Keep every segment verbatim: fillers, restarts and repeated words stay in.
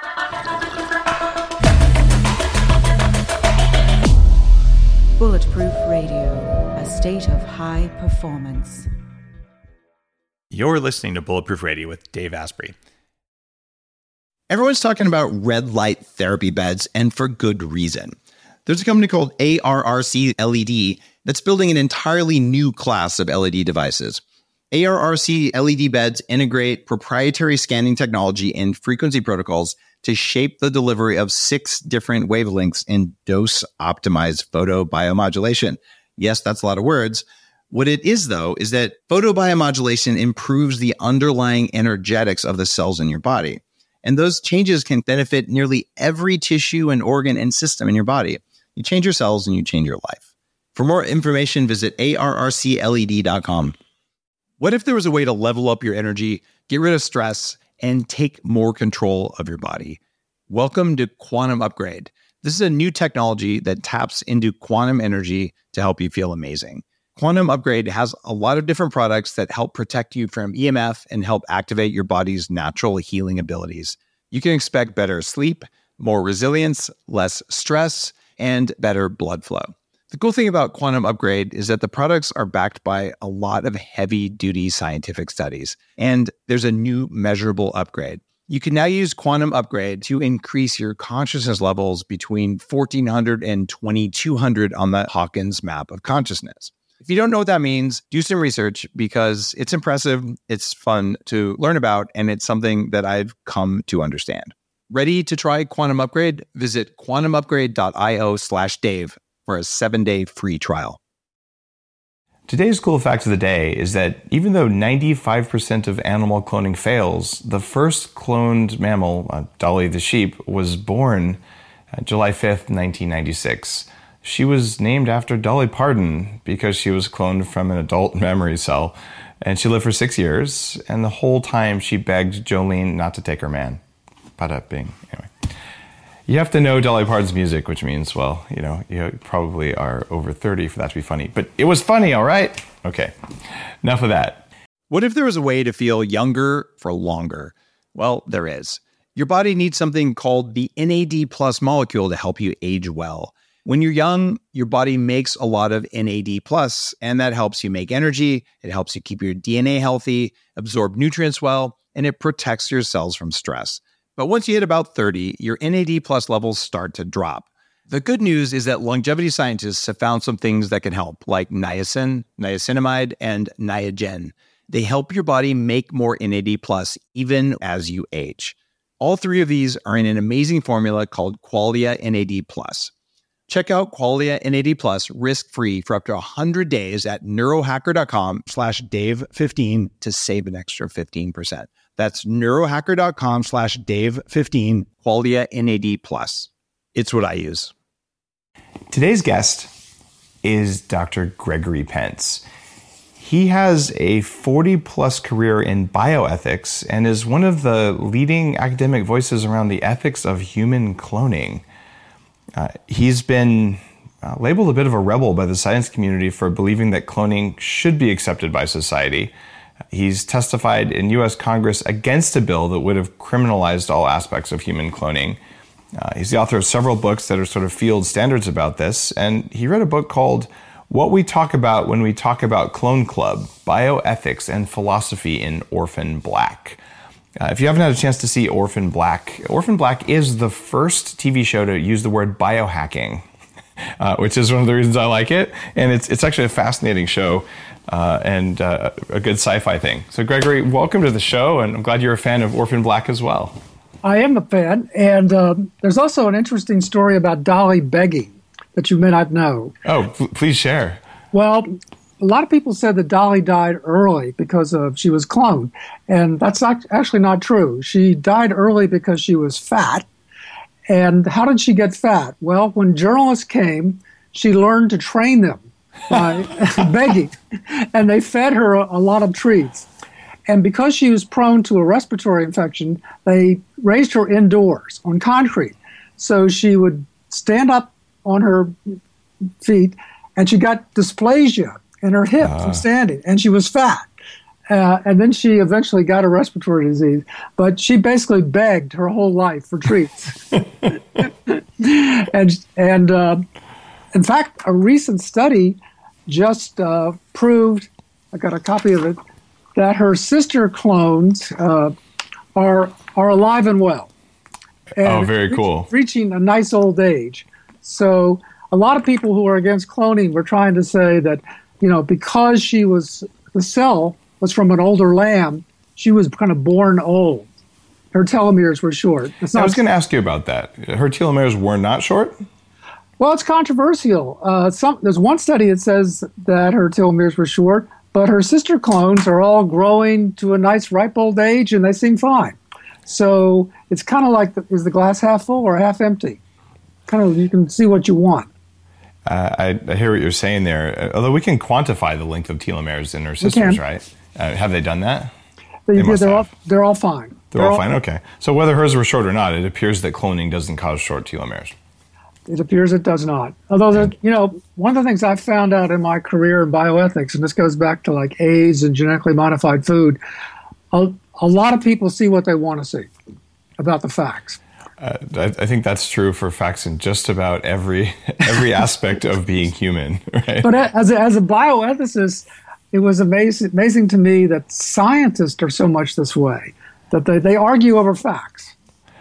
Bulletproof Radio, a state of high performance. You're listening to Bulletproof Radio with Dave Asprey. Everyone's talking about red light therapy beds, and for good reason. There's a company called A R R C L E D that's building an entirely new class of L E D devices. A R R C L E D beds integrate proprietary scanning technology and frequency protocols to shape the delivery of six different wavelengths in dose-optimized photobiomodulation. Yes, that's a lot of words. What it is, though, is that photobiomodulation improves the underlying energetics of the cells in your body. And those changes can benefit nearly every tissue and organ and system in your body. You change your cells and you change your life. For more information, visit A R R C L E D dot com. What if there was a way to level up your energy, get rid of stress, and take more control of your body? Welcome to Quantum Upgrade. This is a new technology that taps into quantum energy to help you feel amazing. Quantum Upgrade has a lot of different products that help protect you from E M F and help activate your body's natural healing abilities. You can expect better sleep, more resilience, less stress, and better blood flow. The cool thing about Quantum Upgrade is that the products are backed by a lot of heavy-duty scientific studies, and there's a new measurable upgrade. You can now use Quantum Upgrade to increase your consciousness levels between fourteen hundred and twenty-two hundred on the Hawkins map of consciousness. If you don't know what that means, do some research because it's impressive, it's fun to learn about, and it's something that I've come to understand. Ready to try Quantum Upgrade? Visit quantum upgrade dot io slash Dave for a seven-day free trial. Today's cool fact of the day is that even though ninety-five percent of animal cloning fails, the first cloned mammal, uh, Dolly the sheep, was born uh, July fifth, nineteen ninety-six. She was named after Dolly Parton because she was cloned from an adult memory cell, and she lived for six years, and the whole time she begged Jolene not to take her man. Bada bing. Anyway. You have to know Dolly Parton's music, which means, well, you know, you probably are over thirty for that to be funny. But it was funny, all right? Okay, enough of that. What if there was a way to feel younger for longer? Well, there is. Your body needs something called the N A D plus molecule to help you age well. When you're young, your body makes a lot of N A D plus, and that helps you make energy. It helps you keep your D N A healthy, absorb nutrients well, and it protects your cells from stress. But once you hit about thirty, your N A D plus levels start to drop. The good news is that longevity scientists have found some things that can help, like niacin, niacinamide, and Niagen. They help your body make more N A D plus even as you age. All three of these are in an amazing formula called Qualia N A D plus. Check out Qualia N A D plus risk-free for up to one hundred days at neurohacker.com slash Dave fifteen to save an extra fifteen percent. That's neurohacker.com slash Dave fifteen, Qualia N A D plus. It's what I use. Today's guest is Doctor Gregory Pence. He has a forty-plus career in bioethics and is one of the leading academic voices around the ethics of human cloning. Uh, he's been uh, labeled a bit of a rebel by the science community for believing that cloning should be accepted by society. He's testified in U S Congress against a bill that would have criminalized all aspects of human cloning. Uh, he's the author of several books that are sort of field standards about this, and he wrote a book called What We Talk About When We Talk About Clone Club, Bioethics and Philosophy in Orphan Black. Uh, if you haven't had a chance to see Orphan Black, Orphan Black is the first T V show to use the word biohacking, uh, which is one of the reasons I like it. And it's it's actually a fascinating show uh, and uh, a good sci-fi thing. So Gregory, welcome to the show, and I'm glad you're a fan of Orphan Black as well. I am a fan, and um, there's also an interesting story about Dolly begging that you may not know. Oh, p- please share. Well, a lot of people said that Dolly died early because of she was cloned, and that's not, actually not true. She died early because she was fat. And how did she get fat? Well, when journalists came, she learned to train them by begging, and they fed her a, a lot of treats. And because she was prone to a respiratory infection, they raised her indoors on concrete. So she would stand up on her feet, and she got dysplasia in her hip uh. from standing, and she was fat. Uh, and then she eventually got a respiratory disease. But she basically begged her whole life for treats. and and uh, in fact, a recent study just uh, proved, I got a copy of it, that her sister clones uh, are are alive and well. And oh, very reach, cool. Reaching a nice old age. So a lot of people who are against cloning were trying to say that, you know, because she was, the cell was from an older lamb, she was kind of born old. Her telomeres were short. It's not, I was going to ask you about that. Her telomeres were not short? Well, it's controversial. Uh, some, there's one study that says that her telomeres were short, but her sister clones are all growing to a nice ripe old age, and they seem fine. So it's kind of like, the, is the glass half full or half empty? Kind of, you can see what you want. Uh, I, I hear what you're saying there. Although we can quantify the length of telomeres in our sisters, right? Uh, have they done that? They, they yeah, they're have. all they're all fine. They're, they're all, all fine. Okay. So whether hers were short or not, it appears that cloning doesn't cause short telomeres. It appears it does not. Although, the, you know, one of the things I found out in my career in bioethics, and this goes back to like AIDS and genetically modified food, a, a lot of people see what they want to see about the facts. Uh, I, I think that's true for facts in just about every every aspect of being human, right? But as a, as a bioethicist, it was amazing amazing to me that scientists are so much this way, that they, they argue over facts.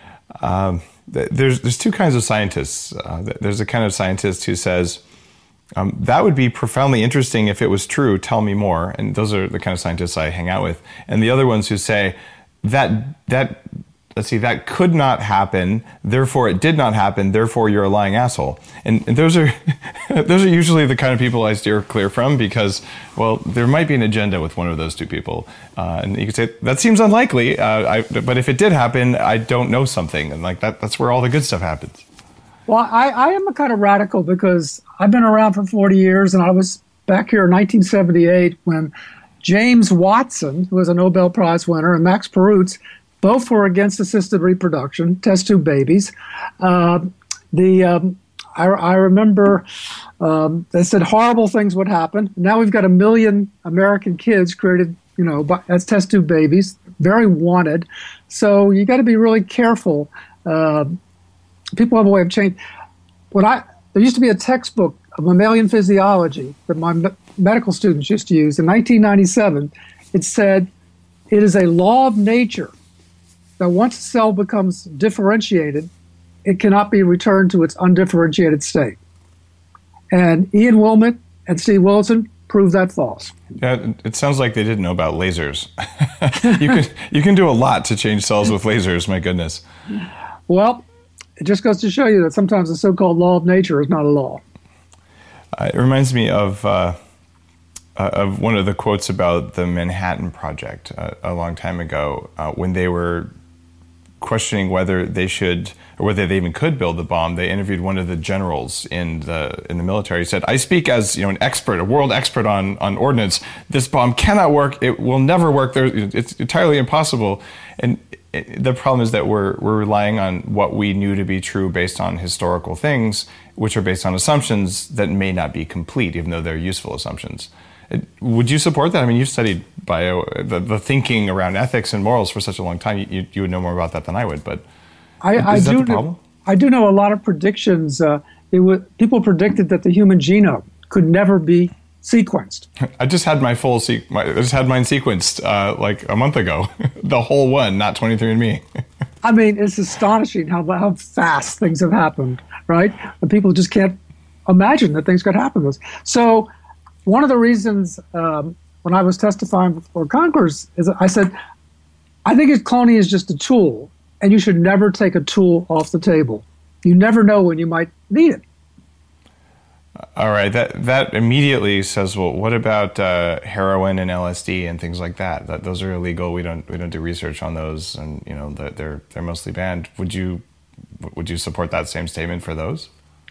Um, there's there's two kinds of scientists. Uh, there's a kind of scientist who says, um, that would be profoundly interesting if it was true, tell me more. And those are the kind of scientists I hang out with. And the other ones who say, that that let's see, that could not happen, therefore it did not happen, therefore you're a lying asshole. And, and those are those are usually the kind of people I steer clear from because, well, there might be an agenda with one of those two people. Uh, and you could say, that seems unlikely, uh, I, but if it did happen, I don't know something. And like that, that's where all the good stuff happens. Well, I, I am a kind of radical because I've been around for forty years, and I was back here in nineteen seventy-eight when James Watson, who was a Nobel Prize winner, and Max Perutz, both were against assisted reproduction, test tube babies. Uh, the um, I, I remember um, they said horrible things would happen. Now we've got a million American kids created, you know, as test tube babies, very wanted. So you got to be really careful. Uh, people have a way of change. When I there used to be a textbook of mammalian physiology that my me- medical students used to use in nineteen ninety-seven. It said it is a law of nature that once a cell becomes differentiated, it cannot be returned to its undifferentiated state. And Ian Wilmot and Steve Wilson proved that false. Yeah, it sounds like they didn't know about lasers. you can you can do a lot to change cells with lasers, my goodness. Well, it just goes to show you that sometimes the so-called law of nature is not a law. Uh, it reminds me of uh, uh, of one of the quotes about the Manhattan Project uh, a long time ago uh, when they were questioning whether they should or whether they even could build the bomb. They interviewed one of the generals in the in the military. He said, "I speak as you know an expert, a world expert on on ordnance. This bomb cannot work. It will never work. There, it's entirely impossible." And it, the problem is that we're we're relying on what we knew to be true based on historical things, which are based on assumptions that may not be complete, even though they're useful assumptions. Would you support that? I mean, you've studied bio, the, the thinking around ethics and morals for such a long time. You, you would know more about that than I would, but I, is I that do the problem? Know, I do know a lot of predictions. Uh, it would, people predicted that the human genome could never be sequenced. I just had my full, se- my, I just had mine sequenced uh, like a month ago. The whole one, not twenty-three and me. I mean, it's astonishing how how fast things have happened, right? And people just can't imagine that things could happen. This. So one of the reasons um, when I was testifying before Congress is I said, I think cloning is just a tool, and you should never take a tool off the table. You never know when you might need it. All right, that that immediately says, well, what about uh, heroin and L S D and things like that? That those are illegal. We don't we don't do research on those, and you know they're they're mostly banned. Would you would you support that same statement for those?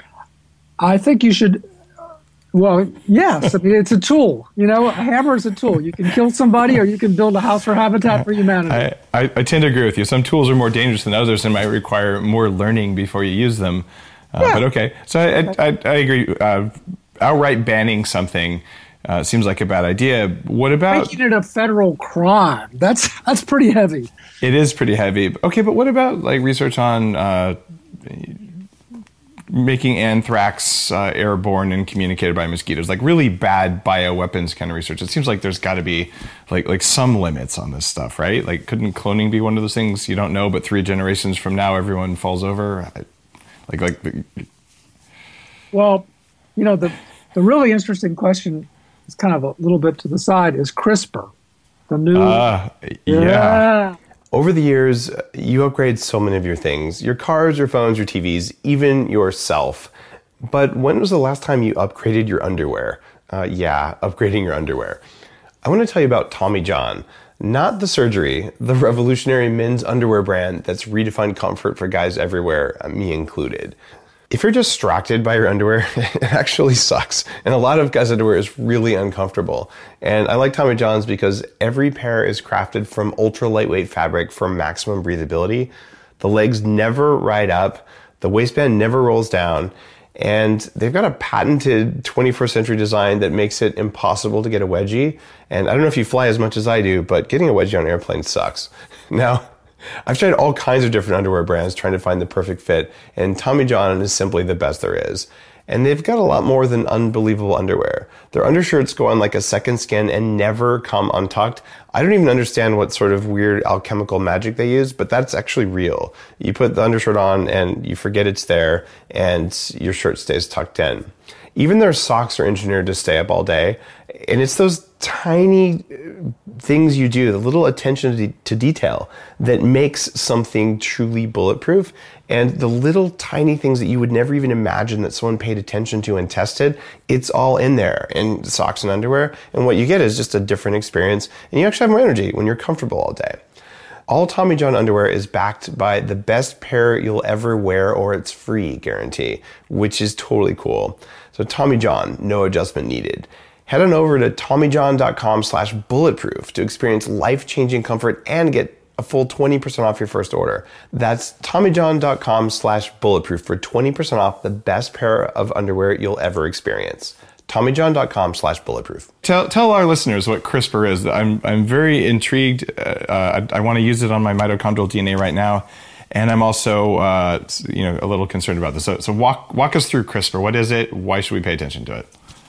I think you should. Well, yes. I mean, it's a tool. You know, a hammer is a tool. You can kill somebody, or you can build a house for Habitat for Humanity. I, I, I tend to agree with you. Some tools are more dangerous than others and might require more learning before you use them. Uh, yeah. But okay, so I I, I, I agree. Uh, outright banning something uh, seems like a bad idea. What about making it a federal crime? That's that's pretty heavy. It is pretty heavy. Okay, but what about like research on uh, making anthrax uh, airborne and communicated by mosquitoes, like really bad bioweapons kind of research? It seems like there's got to be like like some limits on this stuff, right? Like, couldn't cloning be one of those things you don't know, but three generations from now, everyone falls over? Like, like. The, well, you know, the the really interesting question is kind of a little bit to the side is CRISPR, the new. Uh, yeah. yeah. Over the years, you upgrade so many of your things, your cars, your phones, your T Vs, even yourself. But when was the last time you upgraded your underwear? Uh, yeah, upgrading your underwear. I want to tell you about Tommy John, not the surgery, the revolutionary men's underwear brand that's redefined comfort for guys everywhere, me included. If you're distracted by your underwear, it actually sucks. And a lot of guys' underwear is really uncomfortable. And I like Tommy John's because every pair is crafted from ultra lightweight fabric for maximum breathability. The legs never ride up, the waistband never rolls down, and they've got a patented twenty-first century design that makes it impossible to get a wedgie. And I don't know if you fly as much as I do, but getting a wedgie on an airplane sucks. Now, I've tried all kinds of different underwear brands trying to find the perfect fit, and Tommy John is simply the best there is. And they've got a lot more than unbelievable underwear. Their undershirts go on like a second skin and never come untucked. I don't even understand what sort of weird alchemical magic they use, but that's actually real. You put the undershirt on and you forget it's there, and your shirt stays tucked in. Even their socks are engineered to stay up all day. And it's those tiny things you do, the little attention to, to detail that makes something truly bulletproof. And the little tiny things that you would never even imagine that someone paid attention to and tested, it's all in there in socks and underwear. And what you get is just a different experience. And you actually have more energy when you're comfortable all day. All Tommy John underwear is backed by the best pair you'll ever wear or it's free guarantee, which is totally cool. So Tommy John, no adjustment needed. Head on over to TommyJohn.com slash bulletproof to experience life-changing comfort and get a full twenty percent off your first order. That's TommyJohn.com slash bulletproof for twenty percent off the best pair of underwear you'll ever experience. TommyJohn.com slash bulletproof. Tell tell our listeners what CRISPR is. I'm I'm very intrigued. Uh, I, I want to use it on my mitochondrial D N A right now, and I'm also uh, you know a little concerned about this. So, so walk walk us through CRISPR. What is it? Why should we pay attention to it?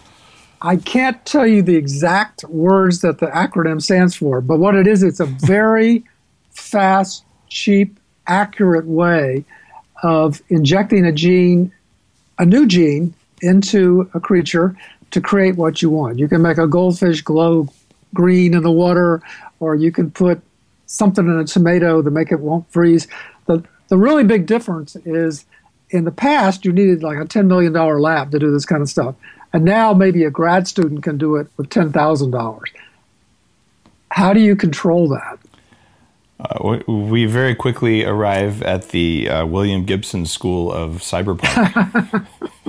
I can't tell you the exact words that the acronym stands for, but what it is, it's a very fast, cheap, accurate way of injecting a gene, a new gene, into a creature to create what you want. You can make a goldfish glow green in the water, or you can put something in a tomato to make it won't freeze. The, the really big difference is in the past, you needed like a ten million dollars lab to do this kind of stuff. And now maybe a grad student can do it with ten thousand dollars. How do you control that? Uh, we very quickly arrive at the uh, William Gibson School of Cyberpunk.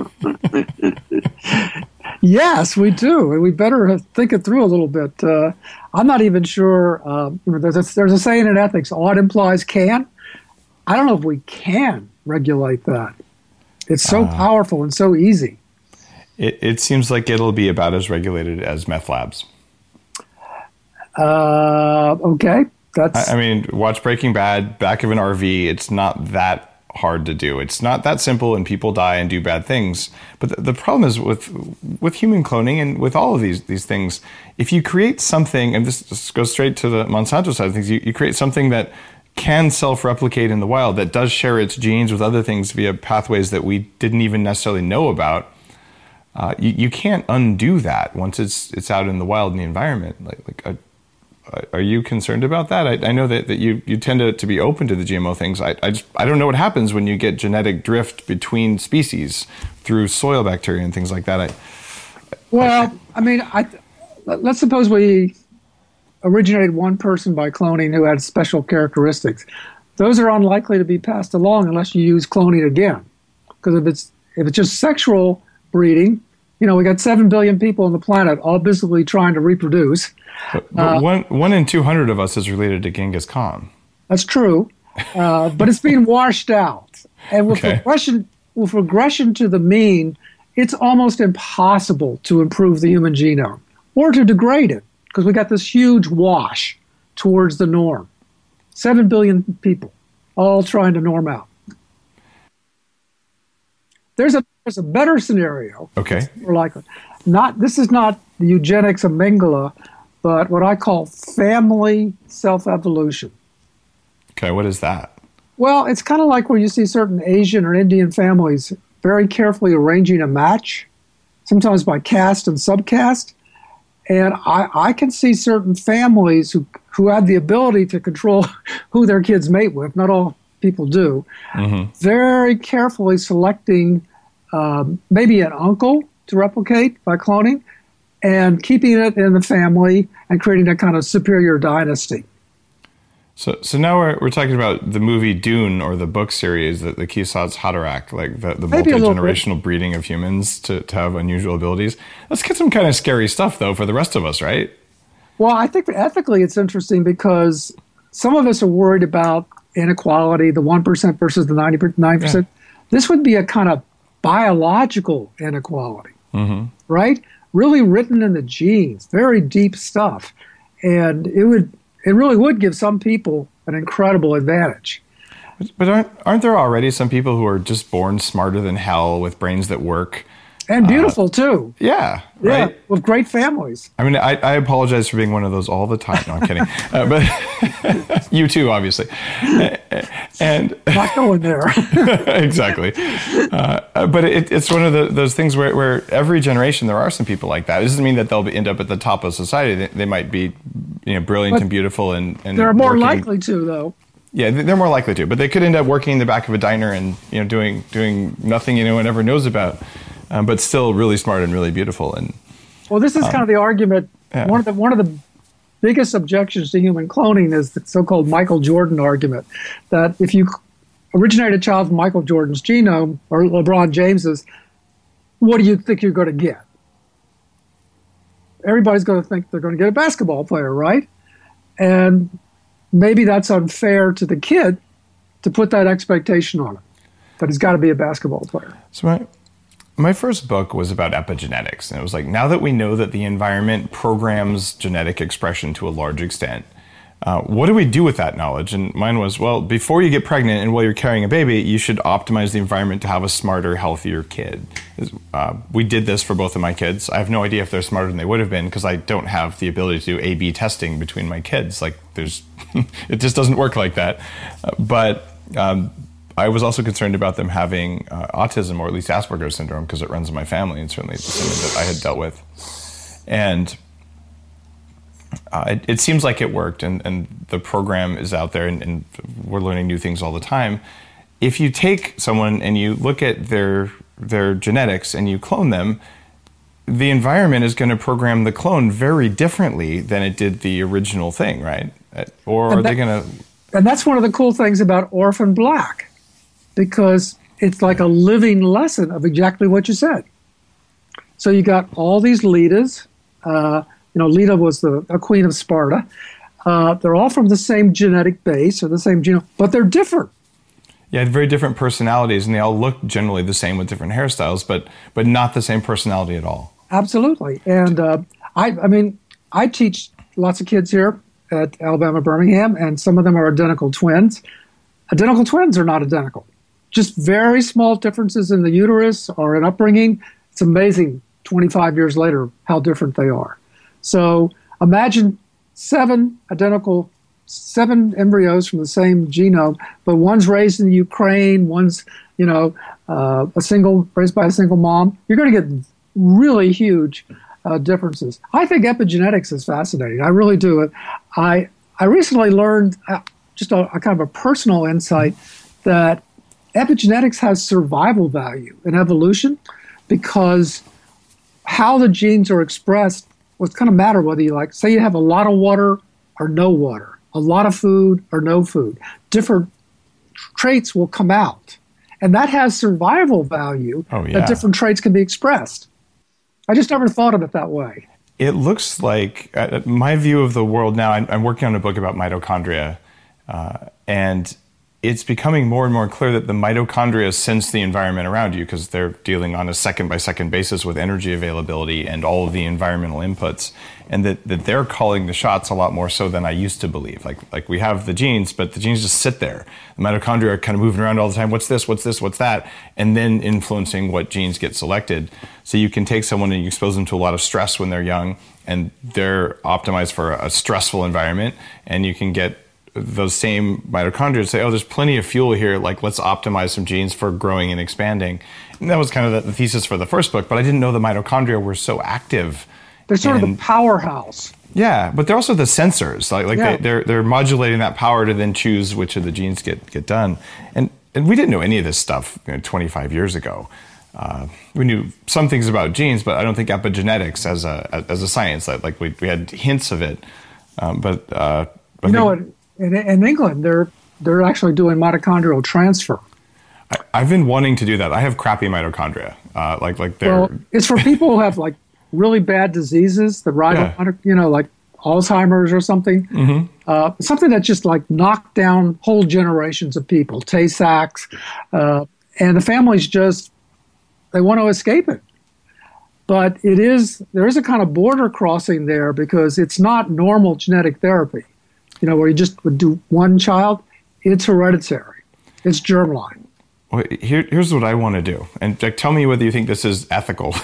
Yes, we do. And we better think it through a little bit. Uh, I'm not even sure. Uh, there's, a, there's a saying in ethics, ought implies can. I don't know if we can regulate that. It's so uh, powerful and so easy. It, it seems like it'll be about as regulated as meth labs. Uh, okay. That's. I, I mean, watch Breaking Bad, back of an R V. It's not that hard to do. It's not that simple, and people die and do bad things. But the, the problem is with with human cloning and with all of these these things, if you create something, and this, this goes straight to the Monsanto side of things, you, you create something that can self-replicate in the wild, that does share its genes with other things via pathways that we didn't even necessarily know about. Uh, you, you can't undo that once it's it's out in the wild in the environment. Like, like uh, are you concerned about that? I, I know that, that you, you tend to, to be open to the G M O things. I I, just, I don't know what happens when you get genetic drift between species through soil bacteria and things like that. I, well, I, I mean, I let's suppose we originated one person by cloning who had special characteristics. Those are unlikely to be passed along unless you use cloning again. Because if it's if it's just sexual breeding, you know, we got seven billion people on the planet all busily trying to reproduce. But, but uh, one one in two hundred of us is related to Genghis Khan. That's true, uh, but it's being washed out. And with okay. regression, with regression to the mean, it's almost impossible to improve the human genome. or to degrade it, because we got this huge wash towards the norm. Seven billion people all trying to norm out. There's a there's a better scenario. Okay. More likely. Not this is not the eugenics of Mengele, but what I call family self-evolution. Okay, what is that? Well, it's kind of like where you see certain Asian or Indian families very carefully arranging a match, sometimes by caste and subcaste. And I, I can see certain families who, who have the ability to control who their kids mate with, not all people do, mm-hmm. very carefully selecting um, maybe an uncle to replicate by cloning and keeping it in the family and creating a kind of superior dynasty. So so now we're we're talking about the movie Dune or the book series, the, the Kwisatz Haderach, like the, the multi-generational breeding of humans to, to have unusual abilities. Let's get some kind of scary stuff, though, for the rest of us, right? Well, I think ethically it's interesting because some of us are worried about inequality, the one percent versus the ninety-nine percent. Yeah. This would be a kind of biological inequality, mm-hmm. right? Really written in the genes, very deep stuff. And it would... It really would give some people an incredible advantage. But aren't aren't there already some people who are just born smarter than hell with brains that work? And beautiful, uh, too. Yeah, yeah, right? With great families. I mean, I, I apologize for being one of those all the time. No, I'm kidding. uh, but you too, obviously. And not going there. Exactly. Uh, but it, it's one of the, those things where, where every generation there are some people like that. It doesn't mean that they'll be, end up at the top of society. They, they might be, you know, brilliant but and beautiful, and, and they're more working. likely to, though. Yeah, they're more likely to, but they could end up working in the back of a diner and, you know, doing doing nothing anyone ever knows about. Um, but still really smart and really beautiful. And well, this is um, kind of the argument. Yeah. One of the one of the biggest objections to human cloning is the so-called Michael Jordan argument, that if you originate a child from Michael Jordan's genome or LeBron James's, what do you think you're going to get? Everybody's going to think they're going to get a basketball player, right? And maybe that's unfair to the kid to put that expectation on him, that he's got to be a basketball player. So my My first book was about epigenetics, and it was like, now that we know that the environment programs genetic expression to a large extent, uh, what do we do with that knowledge? And mine was, well, before you get pregnant and while you're carrying a baby, you should optimize the environment to have a smarter, healthier kid. Uh, we did this for both of my kids. I have no idea if they're smarter than they would have been because I don't have the ability to do A B testing between my kids. Like, there's, it just doesn't work like that. Uh, but um, I was also concerned about them having uh, autism, or at least Asperger's syndrome, because it runs in my family, and certainly it's something that I had dealt with. And uh, it, it seems like it worked, and, and the program is out there, and, and we're learning new things all the time. If you take someone and you look at their their genetics and you clone them, the environment is going to program the clone very differently than it did the original thing, right? Or are that, they going to... And that's one of the cool things about Orphan Black, because it's like a living lesson of exactly what you said. So you got all these Litas. Uh, you know, Lita was the a queen of Sparta. Uh, they're all from the same genetic base or the same genome, but they're different. Yeah, very different personalities, and they all look generally the same with different hairstyles, but but not the same personality at all. Absolutely. And uh, I, I mean, I teach lots of kids here at Alabama Birmingham, and some of them are identical twins. Identical twins are not identical. Just very small differences in the uterus or in upbringing. It's amazing twenty-five years later how different they are. So imagine seven identical, seven embryos from the same genome, but one's raised in Ukraine, one's, you know, uh, a single, raised by a single mom. You're going to get really huge uh, differences. I think epigenetics is fascinating. I really do. I I recently learned uh, just a, a kind of a personal insight that epigenetics has survival value in evolution, because how the genes are expressed will kind of matter whether you like, say you have a lot of water or no water, a lot of food or no food. Different traits will come out. And that has survival value, oh, yeah. that different traits can be expressed. I just never thought of it that way. It looks like, uh, my view of the world now, I'm, I'm working on a book about mitochondria, uh, and it's becoming more and more clear that the mitochondria sense the environment around you because they're dealing on a second by second basis with energy availability and all of the environmental inputs, and that, that they're calling the shots a lot more so than I used to believe. Like like we have the genes, but the genes just sit there. The mitochondria are kind of moving around all the time. What's this? What's this? What's that? And then influencing what genes get selected. So you can take someone and you expose them to a lot of stress when they're young, and they're optimized for a stressful environment, and you can get those same mitochondria say, oh, there's plenty of fuel here, like let's optimize some genes for growing and expanding. And that was kind of the, the thesis for the first book, but I didn't know the mitochondria were so active. They're sort and, of the powerhouse. Yeah, but they're also the sensors. Like, like yeah. they, they're they're modulating that power to then choose which of the genes get, get done. And and we didn't know any of this stuff you know, twenty-five years ago. Uh, we knew some things about genes, but I don't think epigenetics as a as a science, like, like we, we had hints of it. Um, but uh, I you know think, what? In, in England, they're they're actually doing mitochondrial transfer. I, I've been wanting to do that. I have crappy mitochondria. Uh, like like they're. Well, it's for people who have like really bad diseases, the right, Yeah. you know, like Alzheimer's or something. Mhm. Uh, something that just like knocked down whole generations of people. Tay-Sachs, uh, and the families just they want to escape it. But it is there is a kind of border crossing there because it's not normal genetic therapy. You know, where you just would do one child, it's hereditary. It's germline. Well, here, here's what I want to do, and Jack, tell me whether you think this is ethical.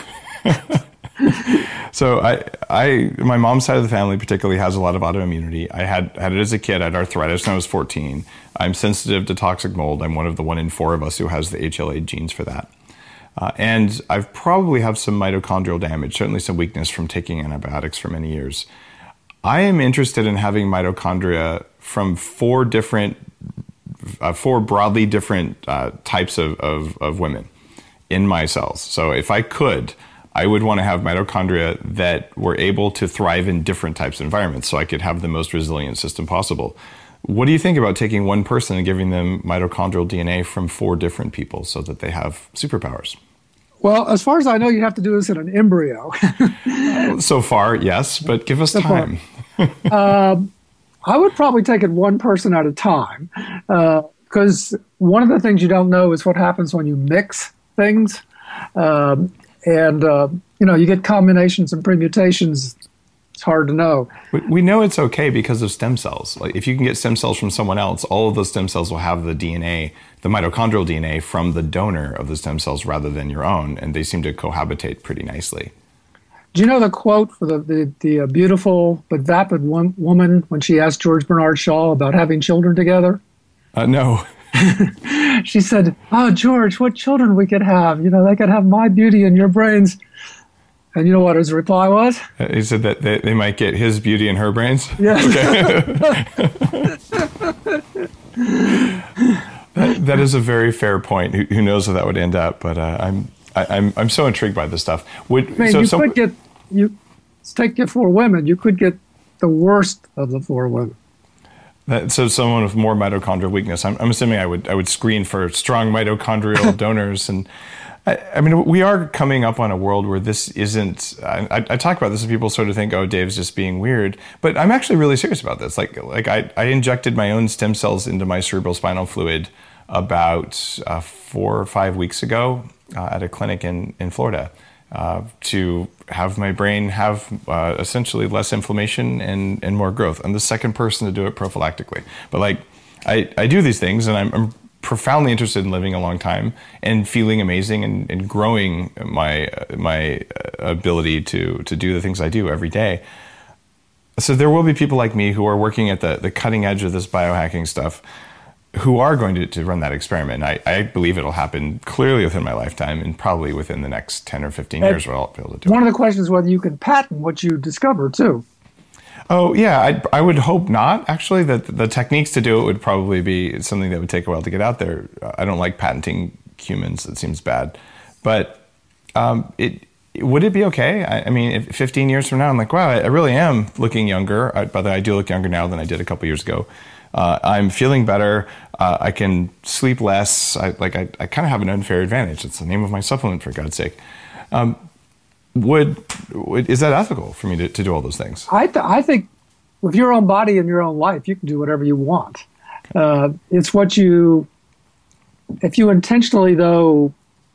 So, I, I, my mom's side of the family particularly has a lot of autoimmunity. I had had it as a kid. I had arthritis when I was fourteen. I'm sensitive to toxic mold. I'm one of the one in four of us who has the H L A genes for that. Uh, and I've probably have some mitochondrial damage, certainly some weakness from taking antibiotics for many years. I am interested in having mitochondria from four different, uh, four broadly different uh, types of, of, of women in my cells. So if I could, I would want to have mitochondria that were able to thrive in different types of environments so I could have the most resilient system possible. What do you think about taking one person and giving them mitochondrial D N A from four different people so that they have superpowers? Well, as far as I know, you have to do this in an embryo. So far, yes, but give us So far. time. um, I would probably take it one person at a time because uh, one of the things you don't know is what happens when you mix things. Um, and, uh, you know, you get combinations and permutations. It's hard to know. We, we know it's okay because of stem cells. Like if you can get stem cells from someone else, all of those stem cells will have the D N A, the mitochondrial D N A from the donor of the stem cells rather than your own, and they seem to cohabitate pretty nicely. Do you know the quote for the, the, the uh, beautiful but vapid one, woman when she asked George Bernard Shaw about having children together? Uh, no. She said, oh, George, what children we could have. You know, they could have my beauty and your brains. And you know what his reply was? Uh, he said that they, they might get his beauty and her brains? Yes. that, that is a very fair point. Who, who knows how that would end up? But uh, I'm I, I'm I'm so intrigued by this stuff. Would, I mean, so, you so, could get, you take it four women, you could get the worst of the four women. That, so someone with more mitochondrial weakness. I'm, I'm assuming I would I would screen for strong mitochondrial donors, and I, I mean we are coming up on a world where this isn't. I, I talk about this and people sort of think, oh, Dave's just being weird, but I'm actually really serious about this. Like like I, I injected my own stem cells into my cerebral spinal fluid about uh, four or five weeks ago uh, at a clinic in in Florida. Uh, to have my brain have uh, essentially less inflammation and, and more growth. I'm the second person to do it prophylactically. But like, I, I do these things and I'm, I'm profoundly interested in living a long time and feeling amazing and, and growing my my ability to to do the things I do every day. So there will be people like me who are working at the, the cutting edge of this biohacking stuff who are going to, to run that experiment. I, I believe it'll happen clearly within my lifetime and probably within the next ten or fifteen And years where I'll be able to do One it. of the questions is whether you can patent what you discover, too. Oh, yeah. I, I would hope not, actually. That the techniques to do it would probably be something that would take a while to get out there. I don't like patenting humans. It seems bad. But um, it would it be okay? I, I mean, if fifteen years from now, I'm like, wow, I really am looking younger. I, by the way, I do look younger now than I did a couple years ago. Uh, I'm feeling better. Uh, I can sleep less. I, like I, I kind of have an unfair advantage. It's the name of my supplement, for God's sake. Um, would, would is that ethical for me to, to do all those things? I, th- I think with your own body and your own life, you can do whatever you want. Uh, it's what you, if you intentionally, though,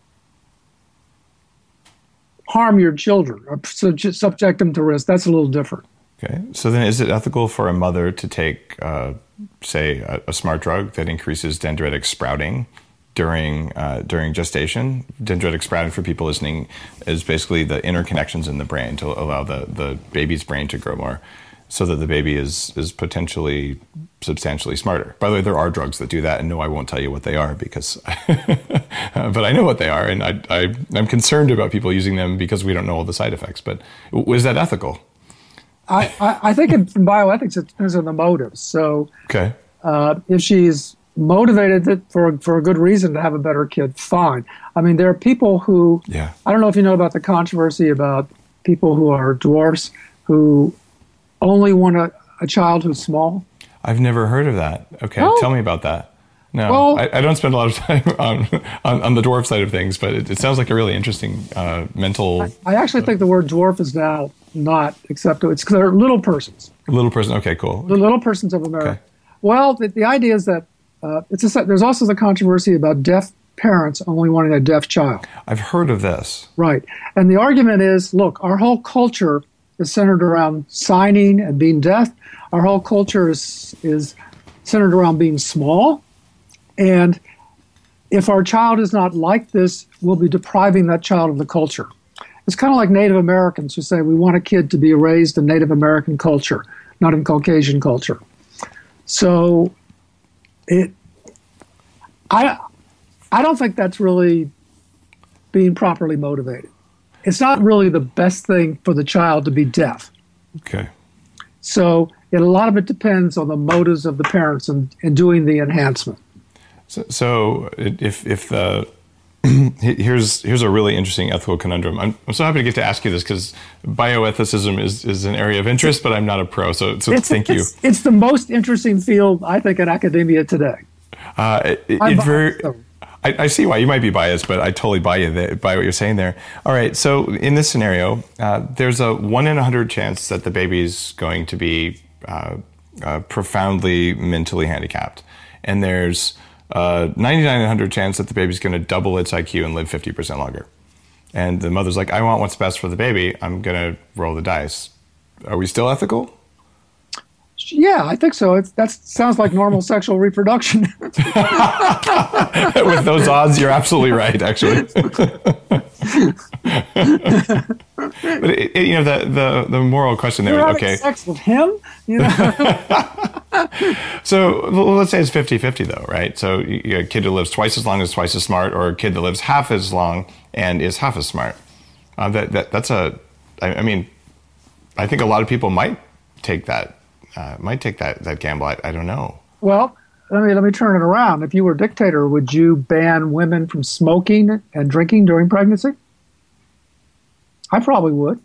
harm your children or subject them to risk, that's a little different. Okay. So then is it ethical for a mother to take, uh, say, a, a smart drug that increases dendritic sprouting during uh, during gestation? Dendritic sprouting, for people listening, is basically the interconnections in the brain to allow the, the baby's brain to grow more so that the baby is is potentially substantially smarter. By the way, there are drugs that do that, and no, I won't tell you what they are because, but I know what they are, and I, I, I'm concerned about people using them because we don't know all the side effects. But is that ethical? I, I, I think in bioethics it depends on the motives. So okay. uh, if she's motivated for for a good reason to have a better kid, fine. I mean, there are people who, yeah. I don't know if you know about the controversy about people who are dwarfs who only want a, a child who's small. I've never heard of that. Okay, oh. Tell me about that. No, well, I, I don't spend a lot of time on on, on the dwarf side of things, but it, it sounds like a really interesting uh, mental... I, I actually think the word dwarf is now not acceptable. It's because they're little persons. Little person, okay, cool. The little persons of America. Okay. Well, the, the idea is that uh, it's a, there's also the controversy about deaf parents only wanting a deaf child. I've heard of this. Right. And the argument is, look, our whole culture is centered around signing and being deaf. Our whole culture is is centered around being small. And if our child is not like this, we'll be depriving that child of the culture. It's kind of like Native Americans who say we want a kid to be raised in Native American culture, not in Caucasian culture. So it, I, I don't think that's really being properly motivated. It's not really the best thing for the child to be deaf. Okay. So it, a lot of it depends on the motives of the parents in, in doing the enhancement. So, so if if the here's here's a really interesting ethical conundrum. I'm, I'm so happy to get to ask you this because bioethicism is, is an area of interest, but I'm not a pro. So, so it's, thank it's, you. It's the most interesting field, I think, in academia today. Uh, it, it I'm very. biased, though. I, I see why you might be biased, but I totally buy you that, buy what you're saying there. All right, so in this scenario, uh, there's a one in a hundred chance that the baby's going to be uh, uh, profoundly mentally handicapped, and there's a ninety-nine in a hundred chance that the baby's going to double its I Q and live fifty percent longer. And the mother's like, I want what's best for the baby. I'm going to roll the dice. Are we still ethical? Yeah, I think so. It's, that sounds like normal sexual reproduction. With those odds, you're absolutely right, actually. But it, it, you know, the, the the moral question there. You're is, having okay, sex with him. You know? So well, let's say it's fifty-fifty though, right? So you get a kid who lives twice as long is twice as smart, or a kid that lives half as long and is half as smart. Uh, that that that's a. I, I mean, I think a lot of people might take that. Uh, might take that, that gamble. I, I don't know. Well, let me let me turn it around. If you were a dictator, would you ban women from smoking and drinking during pregnancy? I probably would.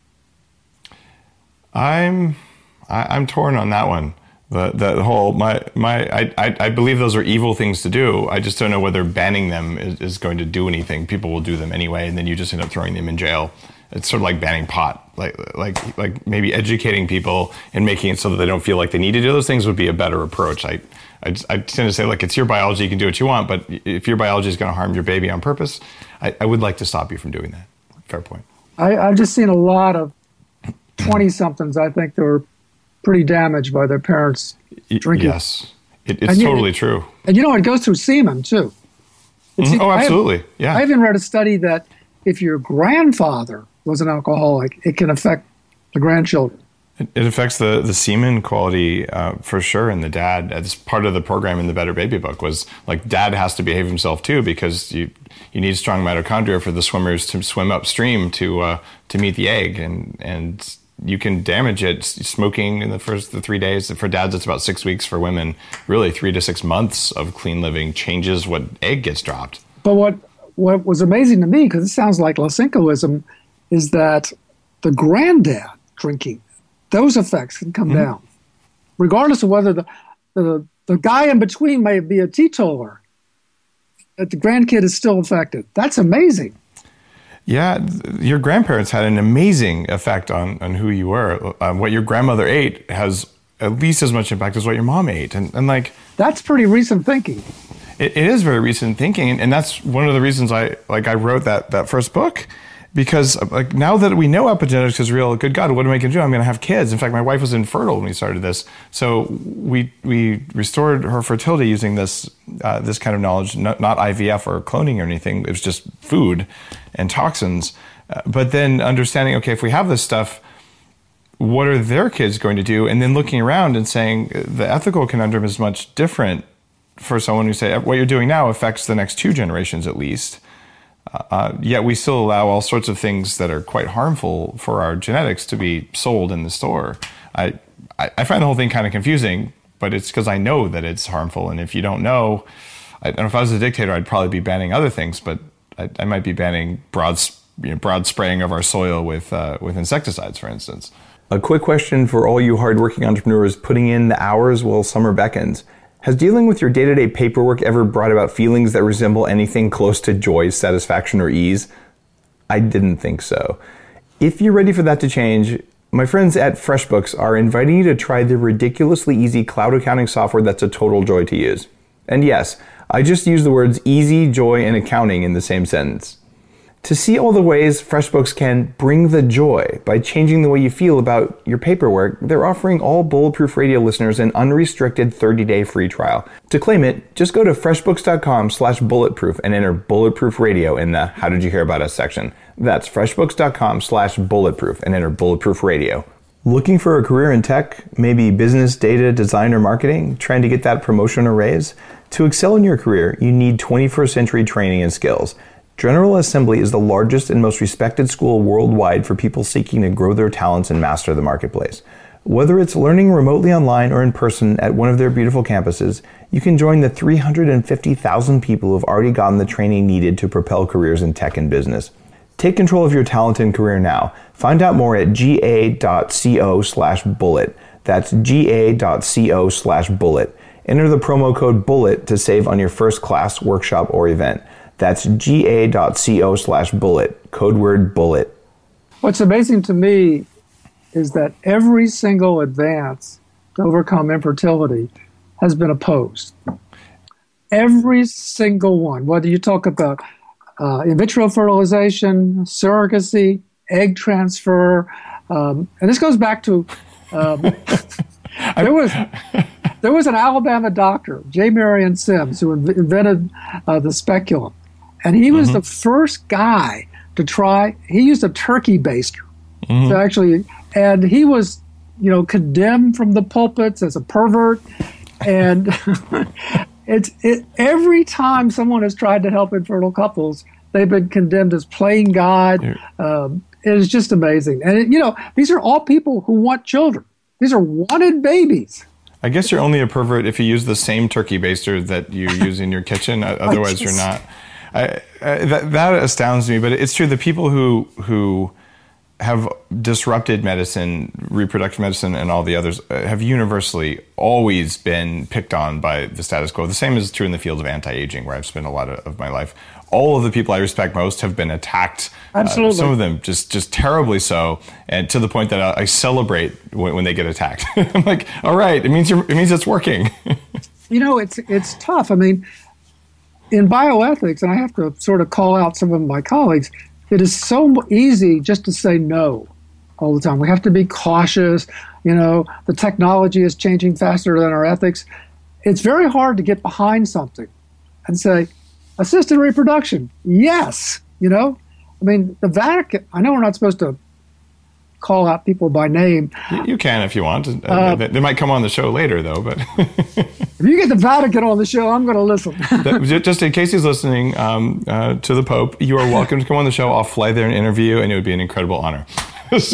I'm I, I'm torn on that one. The the whole my my I, I I believe those are evil things to do. I just don't know whether banning them is, is going to do anything. People will do them anyway, and then you just end up throwing them in jail. It's sort of like banning pot, like like like maybe educating people and making it so that they don't feel like they need to do those things would be a better approach. I I, I tend to say, like, it's your biology, you can do what you want, but if your biology is going to harm your baby on purpose, I, I would like to stop you from doing that. Fair point. I, I've just seen a lot of twenty-somethings, I think, that were pretty damaged by their parents drinking. Yes, it, it's and totally you, true. And you know, it goes through semen, too. Mm-hmm. Oh, absolutely, I have, yeah. I even read a study that if your grandfather was an alcoholic, it can affect the grandchildren. It, it affects the, the semen quality uh, for sure in the dad. It's part of the program in the Better Baby book was like dad has to behave himself too because you you need strong mitochondria for the swimmers to swim upstream to uh, to meet the egg, and and you can damage it smoking in the first the three days. For dads, it's about six weeks. For women, really three to six months of clean living changes what egg gets dropped. But what what was amazing to me, because it sounds like Lysenkoism, is that the granddad drinking, those effects can come mm-hmm. down, regardless of whether the, the the guy in between may be a teetotaler. That the grandkid is still affected. That's amazing. Yeah, your grandparents had an amazing effect on, on who you were. Um, what your grandmother ate has at least as much impact as what your mom ate. And, and like, that's pretty recent thinking. It, it is very recent thinking. And, and that's one of the reasons I, like, I wrote that, that first book, because like now that we know epigenetics is real, good God, what am I going to do? I'm going to have kids. In fact, my wife was infertile when we started this. So we, we restored her fertility using this, uh, this kind of knowledge, not, not I V F or cloning or anything. It was just food and toxins. Uh, but then understanding, okay, if we have this stuff, what are their kids going to do? And then looking around and saying the ethical conundrum is much different for someone who say what you're doing now affects the next two generations at least. Uh, yet we still allow all sorts of things that are quite harmful for our genetics to be sold in the store. I, I, I find the whole thing kind of confusing, but it's because I know that it's harmful. And if you don't know, I don't know, if I was a dictator, I'd probably be banning other things, but I, I might be banning broad, you know, broad spraying of our soil with, uh, with insecticides, for instance. A quick question for all you hardworking entrepreneurs putting in the hours while summer beckons. Has dealing with your day-to-day paperwork ever brought about feelings that resemble anything close to joy, satisfaction, or ease? I didn't think so. If you're ready for that to change, my friends at FreshBooks are inviting you to try the ridiculously easy cloud accounting software that's a total joy to use. And yes, I just used the words easy, joy, and accounting in the same sentence. To see all the ways FreshBooks can bring the joy by changing the way you feel about your paperwork, they're offering all Bulletproof Radio listeners an unrestricted thirty-day free trial. To claim it, just go to freshbooks.com slash bulletproof and enter Bulletproof Radio in the How Did You Hear About Us section. That's freshbooks.com slash bulletproof and enter Bulletproof Radio. Looking for a career in tech, maybe business, data, design, or marketing? Trying to get that promotion or raise? To excel in your career, you need twenty-first century training and skills. General Assembly is the largest and most respected school worldwide for people seeking to grow their talents and master the marketplace. Whether it's learning remotely online or in person at one of their beautiful campuses, you can join the three hundred fifty thousand people who have already gotten the training needed to propel careers in tech and business. Take control of your talent and career now. Find out more at ga.co slash bullet. That's ga.co slash bullet. Enter the promo code BULLET to save on your first class, workshop, or event. That's ga.co slash bullet, code word bullet. What's amazing to me is that every single advance to overcome infertility has been opposed. Every single one, whether you talk about uh, in vitro fertilization, surrogacy, egg transfer, um, and this goes back to, um, there was... There was an Alabama doctor, J. Marion Sims, who inv- invented uh, the speculum. And he was mm-hmm. the first guy to try, he used a turkey baster mm-hmm. to actually, and he was, you know, condemned from the pulpits as a pervert. And it's it, every time someone has tried to help infertile couples, they've been condemned as playing God. Yeah. Um, it is just amazing. And, it, you know, these are all people who want children. These are wanted babies. I guess you're only a pervert if you use the same turkey baster that you use in your kitchen. Otherwise, just, you're not. I, I, that, that astounds me. But it's true. The people who who have disrupted medicine, reproductive medicine, and all the others have universally always been picked on by the status quo. The same is true in the field of anti-aging, where I've spent a lot of, of my life. All of the people I respect most have been attacked. Absolutely. Uh, some of them just, just terribly so, and to the point that I, I celebrate when, when they get attacked. I'm like, all right, it means you're, it means it's working. You know, it's it's tough. I mean, in bioethics, and I have to sort of call out some of my colleagues, it is so easy just to say no all the time. We have to be cautious. You know, the technology is changing faster than our ethics. It's very hard to get behind something and say, assisted reproduction, yes. You know, I mean, the Vatican, I know we're not supposed to call out people by name. You, you can if you want. Uh, they, they might come on the show later, though. But if you get the Vatican on the show, I'm going to listen. that, just in case he's listening um, uh, to the Pope, you are welcome to come on the show. I'll fly there and interview, and it would be an incredible honor. So,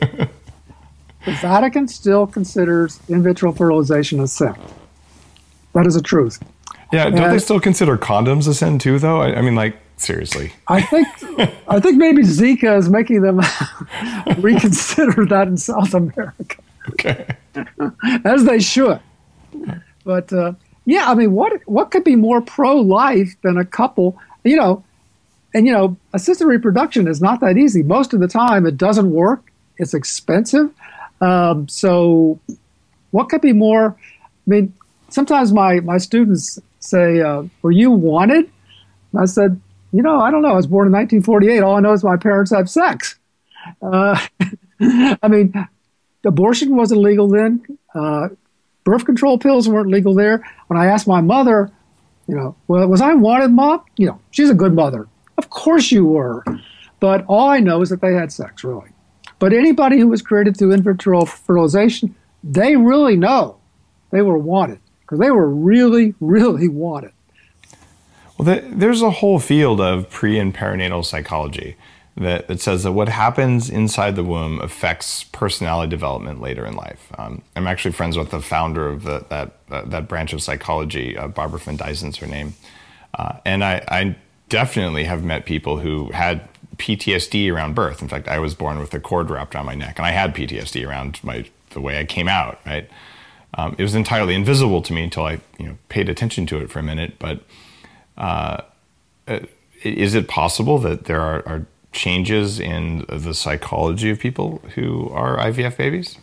the Vatican still considers in vitro fertilization a sin. That is a truth. Yeah, don't and, they still consider condoms a sin too, though? I, I mean, like, seriously. I think I think maybe Zika is making them reconsider that in South America. Okay. As they should. But, uh, yeah, I mean, what what could be more pro-life than a couple, you know, and, you know, assisted reproduction is not that easy. Most of the time, it doesn't work. It's expensive. Um, so what could be more? I mean, sometimes my, my students say, uh, were you wanted? And I said, you know, I don't know. I was born in nineteen forty-eight. All I know is my parents had sex. Uh, I mean, abortion wasn't legal then. Uh, birth control pills weren't legal there. When I asked my mother, you know, well, was I wanted, Mom? You know, she's a good mother. Of course you were. But all I know is that they had sex, really. But anybody who was created through in vitro fertilization, they really know they were wanted because they were really, really wanted. Well, the, there's a whole field of pre and perinatal psychology that, that says that what happens inside the womb affects personality development later in life. Um, I'm actually friends with the founder of the, that uh, that branch of psychology, uh, Barbara Van Dysen's her name. Uh, and I, I definitely have met people who had P T S D around birth. In fact, I was born with a cord wrapped around my neck, and I had P T S D around my the way I came out, right? Um, it was entirely invisible to me until I you know, paid attention to it for a minute, but Uh, is it possible that there are, are changes in the psychology of people who are I V F babies?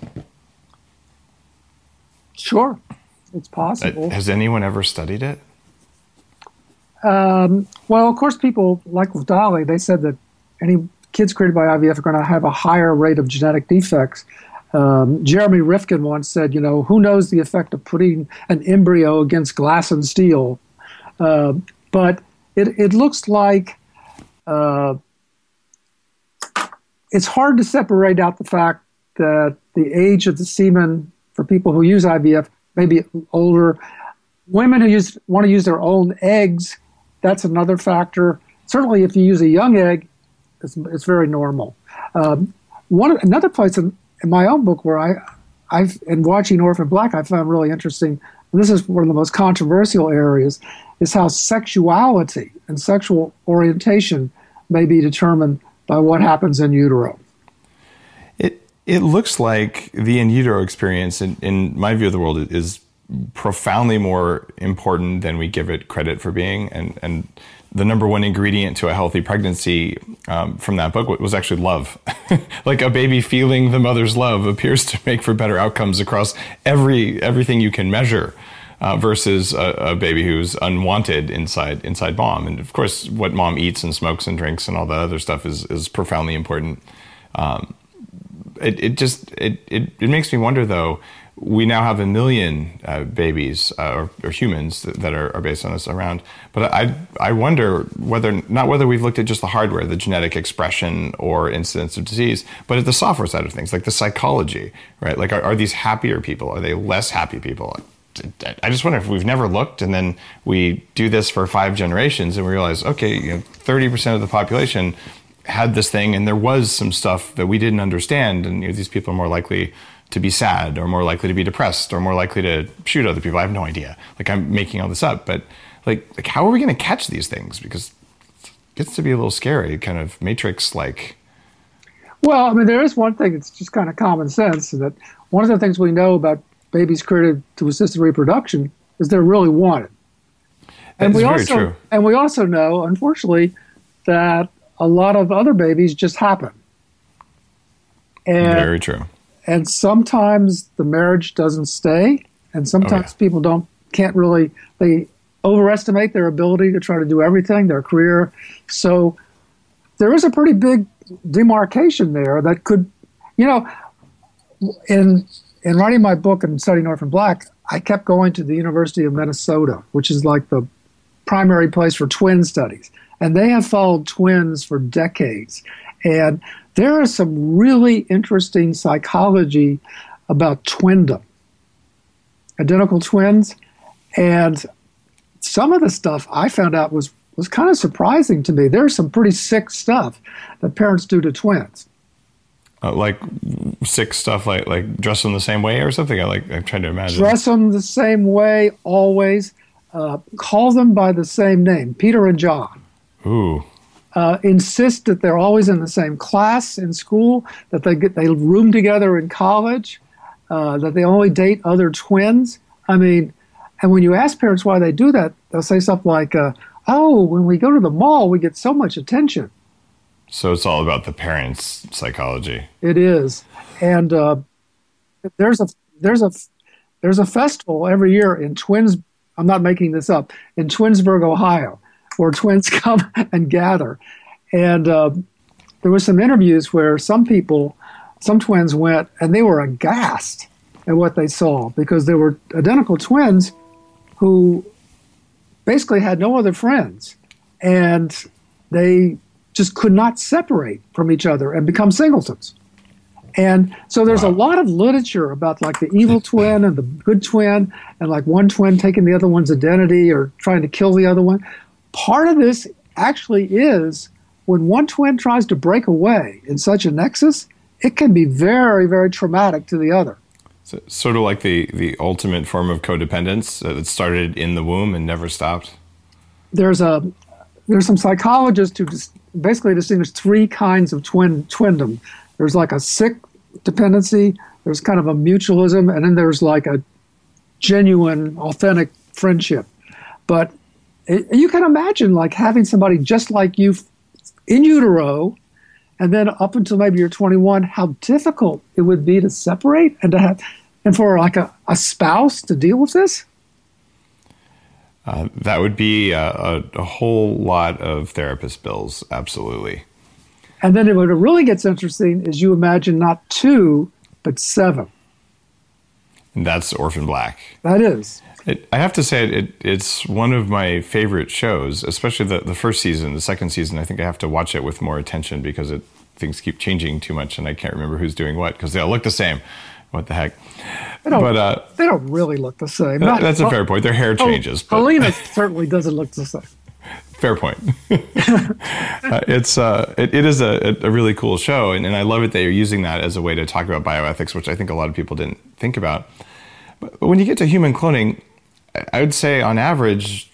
Sure, it's possible. Has anyone ever studied it? Um, well, of course, people, like with Dolly, they said that any kids created by I V F are going to have a higher rate of genetic defects. Um, Jeremy Rifkin once said, you know, who knows the effect of putting an embryo against glass and steel? Uh, But it, it looks like uh, it's hard to separate out the fact that the age of the semen for people who use I V F may be older. Women who use, want to use their own eggs, that's another factor. Certainly if you use a young egg, it's, it's very normal. Um, one Another place in, in my own book where I, I've, in watching Orphan Black, I found really interesting, and this is one of the most controversial areas, is how sexuality and sexual orientation may be determined by what happens in utero. It it looks like the in utero experience, in, in my view of the world, is profoundly more important than we give it credit for being. And, and the number one ingredient to a healthy pregnancy um, from that book was actually love. Like a baby feeling the mother's love appears to make for better outcomes across every everything you can measure. Uh, versus a, a baby who's unwanted inside inside mom. And of course, what mom eats and smokes and drinks and all that other stuff is is profoundly important. Um, it, it just, it, it, it makes me wonder, though, we now have a million uh, babies uh, or, or humans that, that are, are based on us around. But I I wonder whether, not whether we've looked at just the hardware, the genetic expression or incidence of disease, but at the software side of things, like the psychology, right? Like, are, are these happier people? Are they less happy people? I just wonder if we've never looked, and then we do this for five generations and we realize, okay, you know, thirty percent of the population had this thing and there was some stuff that we didn't understand. And you know, these people are more likely to be sad or more likely to be depressed or more likely to shoot other people. I have no idea. Like, I'm making all this up, but like, like how are we going to catch these things? Because it gets to be a little scary, kind of Matrix-like. Well, I mean, there is one thing that's just kind of common sense, that one of the things we know about babies created to assisted reproduction is they're really wanted. And That's we very also true. and we also know, unfortunately, that a lot of other babies just happen. And, Very true. And sometimes the marriage doesn't stay, and sometimes Oh, yeah. people don't can't really they overestimate their ability to try to do everything, their career. So there is a pretty big demarcation there that could, you know, in In writing my book and studying Orphan Black, I kept going to the University of Minnesota, which is like the primary place for twin studies. And they have followed twins for decades. And there is some really interesting psychology about twindom, identical twins. And some of the stuff I found out was, was kind of surprising to me. There's some pretty sick stuff that parents do to twins. Uh, like sick stuff, like like dress them the same way or something. I like I'm trying to imagine. Dress them the same way always. Uh, call them by the same name, Peter and John. Ooh. Uh, insist that they're always in the same class in school, that they get they room together in college, uh, that they only date other twins. I mean, and when you ask parents why they do that, they'll say something like, uh, "Oh, when we go to the mall, we get so much attention." So it's all about the parents' psychology. It is, and uh, there's a there's a there's a festival every year in Twins. I'm not making this up, in Twinsburg, Ohio, where twins come and gather. And uh, there were some interviews where some people, some twins went and they were aghast at what they saw, because they were identical twins who basically had no other friends. And they just could not separate from each other and become singletons. And so there's wow. a lot of literature about like the evil twin and the good twin, and like one twin taking the other one's identity or trying to kill the other one. Part of this actually is when one twin tries to break away in such a nexus, it can be very, very traumatic to the other. So, sort of like the, the ultimate form of codependence uh, that started in the womb and never stopped. There's a there's some psychologists who dis- basically distinguish three kinds of twin twindom. There's like a sick dependency, there's kind of a mutualism, and then there's like a genuine, authentic friendship. But it, you can imagine like having somebody just like you in utero, and then up until maybe you're twenty-one, how difficult it would be to separate and to have, and for like a, a spouse to deal with this. Uh, that would be a, a, a whole lot of therapist bills, absolutely. And then what really gets interesting is you imagine not two, but seven. And that's Orphan Black. That is. It, I have to say, it, it's one of my favorite shows, especially the, the first season. The second season, I think I have to watch it with more attention because it, things keep changing too much and I can't remember who's doing what because they all look the same. What the heck? They don't, but, uh, they don't really look the same. That, Not, that's a fair point. Their hair changes. Oh, Helena certainly doesn't look the same. Fair point. uh, it's uh, it, it is a, a really cool show, and, and I love it that you're using that as a way to talk about bioethics, which I think a lot of people didn't think about. But, but when you get to human cloning, I would say on average,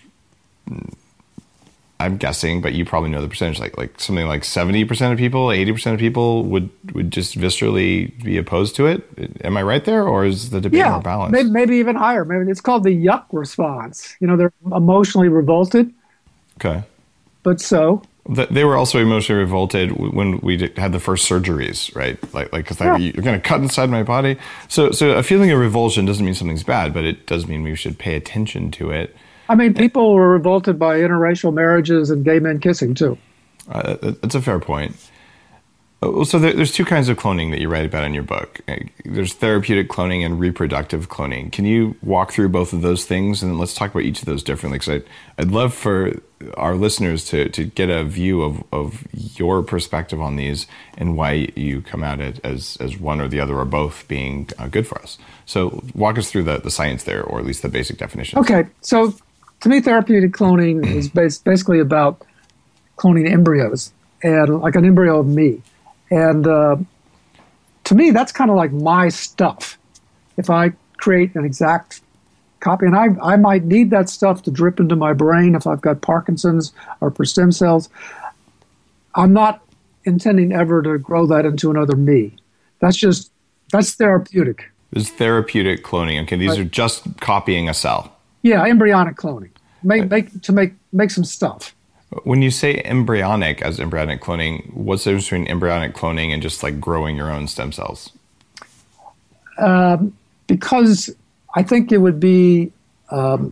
I'm guessing, but you probably know the percentage, like like something like seventy percent of people, eighty percent of people would, would just viscerally be opposed to it. Am I right there, or is the debate yeah, more balanced? Maybe, maybe even higher. Maybe it's called the yuck response. You know, they're emotionally revolted. Okay. But so? They were also emotionally revolted when we had the first surgeries, right? Like, like, cause yeah. you're going to cut inside my body. So, so a feeling of revulsion doesn't mean something's bad, but it does mean we should pay attention to it. I mean, people were revolted by interracial marriages and gay men kissing too. Uh, that's a fair point. So there, there's two kinds of cloning that you write about in your book. There's therapeutic cloning and reproductive cloning. Can you walk through both of those things? And let's talk about each of those differently. Because I'd, I'd love for our listeners to, to get a view of, of your perspective on these and why you come at it as, as one or the other or both being uh, good for us. So walk us through the, the science there, or at least the basic definition. Okay. So to me, therapeutic cloning is bas- basically about cloning embryos, and like an embryo of me. And uh, to me, that's kind of like my stuff. If I create an exact copy, and I, I might need that stuff to drip into my brain if I've got Parkinson's or for stem cells, I'm not intending ever to grow that into another me. That's just, that's therapeutic. This is therapeutic cloning. Okay, these right. are just copying a cell. Yeah, embryonic cloning. Make, make, to make, make some stuff. When you say embryonic as embryonic cloning, what's the difference between embryonic cloning and just like growing your own stem cells? Um, because I think it would be, um,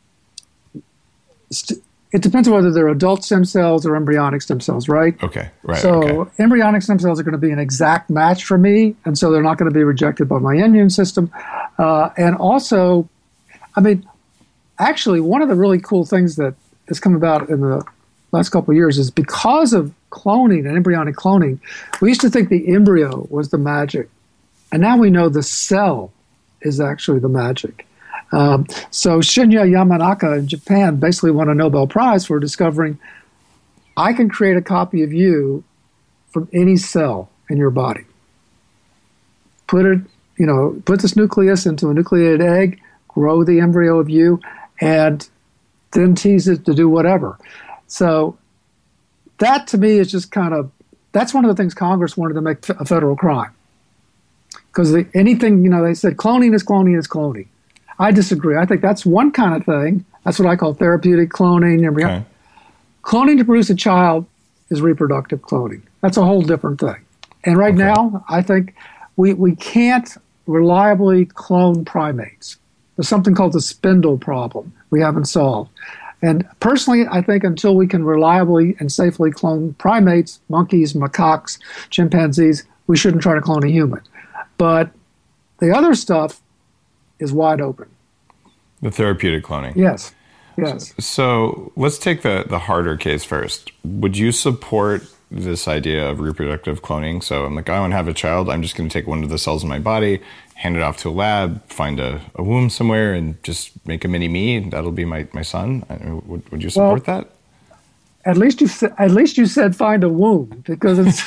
st- it depends on whether they're adult stem cells or embryonic stem cells, right? Okay, right. So okay. embryonic stem cells are going to be an exact match for me, and so they're not going to be rejected by my immune system. Uh, and also, I mean, actually, one of the really cool things that has come about in the last couple of years is because of cloning and embryonic cloning, we used to think the embryo was the magic. And now we know the cell is actually the magic. Um, so Shinya Yamanaka in Japan basically won a Nobel Prize for discovering I can create a copy of you from any cell in your body. Put it, you know, put this nucleus into a nucleated egg, grow the embryo of you, and then tease it to do whatever. So that to me is just kind of, that's one of the things Congress wanted to make a federal crime. Because anything, you know, they said cloning is cloning is cloning. I disagree. I think that's one kind of thing. That's what I call therapeutic cloning. Okay. Cloning to produce a child is reproductive cloning. That's a whole different thing. And right okay. now, I think we, we can't reliably clone primates. There's something called the spindle problem we haven't solved. And personally, I think until we can reliably and safely clone primates, monkeys, macaques, chimpanzees, we shouldn't try to clone a human. But the other stuff is wide open. The therapeutic cloning. Yes. Yes. So, so let's take the, the harder case first. Would you support this idea of reproductive cloning? So I'm like, I want to have a child. I'm just going to take one of the cells in my body, hand it off to a lab, find a, a womb somewhere, and just make a mini me. That'll be my, my son. I mean, would, would you support well, that? At least you at least you said find a womb, because it's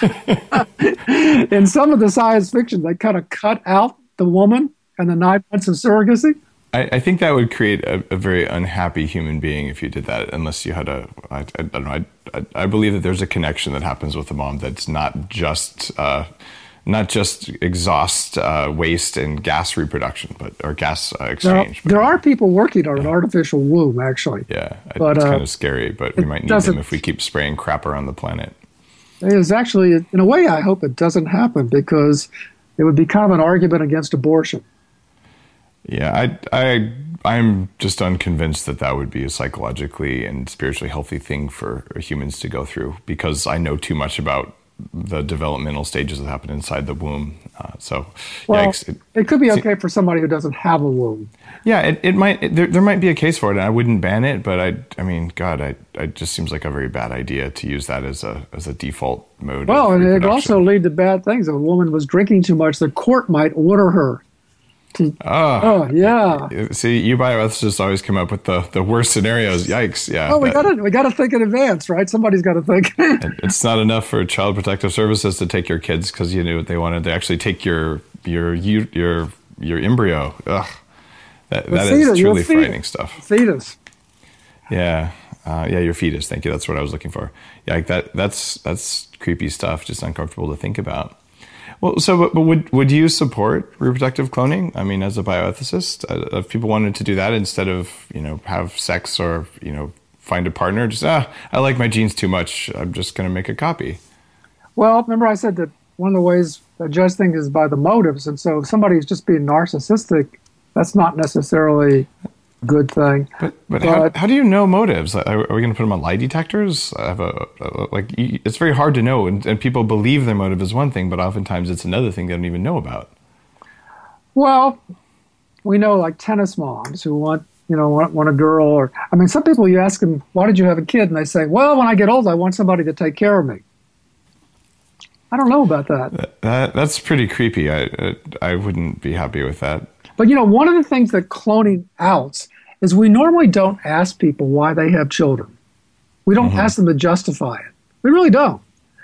in some of the science fiction they kind of cut out the woman and the nine months of surrogacy. I, I think that would create a, a very unhappy human being if you did that, unless you had a, I, I, I don't know, I, I, I believe that there's a connection that happens with the mom that's not just, uh, not just exhaust, uh, waste, and gas reproduction, but or gas uh, exchange. Now, there are people working on an artificial womb, actually. Yeah, but, it's uh, kind of scary, but we might need them if we keep spraying crap around the planet. It is actually, in a way, I hope it doesn't happen, because it would be kind of an argument against abortion. Yeah, I, I, I'm just unconvinced that that would be a psychologically and spiritually healthy thing for humans to go through, because I know too much about the developmental stages that happen inside the womb. Uh, so, well, yikes. It, it could be okay for somebody who doesn't have a womb. Yeah, it, it might. It, there, there might be a case for it, and I wouldn't ban it. But I, I mean, God, I, it just seems like a very bad idea to use that as a as a default mode. Well, of and it also lead to bad things. If a woman was drinking too much, the court might order her. To, oh, oh, yeah. See, you bioethicists always come up with the, the worst scenarios. Yikes! Yeah. Oh, we got to we got to think in advance, right? Somebody's got to think. It's not enough for Child Protective Services to take your kids because you knew what they wanted. They actually take your your your your, your embryo. Ugh, that that fetus, is truly frightening stuff. Fetus. Yeah, uh, yeah, your fetus. Thank you. That's what I was looking for. Yeah, like that. That's that's creepy stuff. Just uncomfortable to think about. Well, so but, but would would you support reproductive cloning? I mean, as a bioethicist, uh, if people wanted to do that instead of, you know, have sex or, you know, find a partner, just ah, I like my genes too much, I'm just going to make a copy. Well, remember I said that one of the ways to judge things is by the motives, and so if somebody's just being narcissistic, that's not necessarily a good thing. But but, but how, how do you know motives? Are, are we going to put them on lie detectors? I have a, a like it's very hard to know, and, and people believe their motive is one thing, but oftentimes it's another thing they don't even know about. Well, we know like tennis moms who want, you know, want, want a girl, or I mean, some people you ask them, why did you have a kid? And they say, well, when I get old, I want somebody to take care of me. I don't know about that. That, that that's pretty creepy. I, I I wouldn't be happy with that. But, you know, one of the things that cloning outs is we normally don't ask people why they have children. We don't mm-hmm. ask them to justify it. We really don't.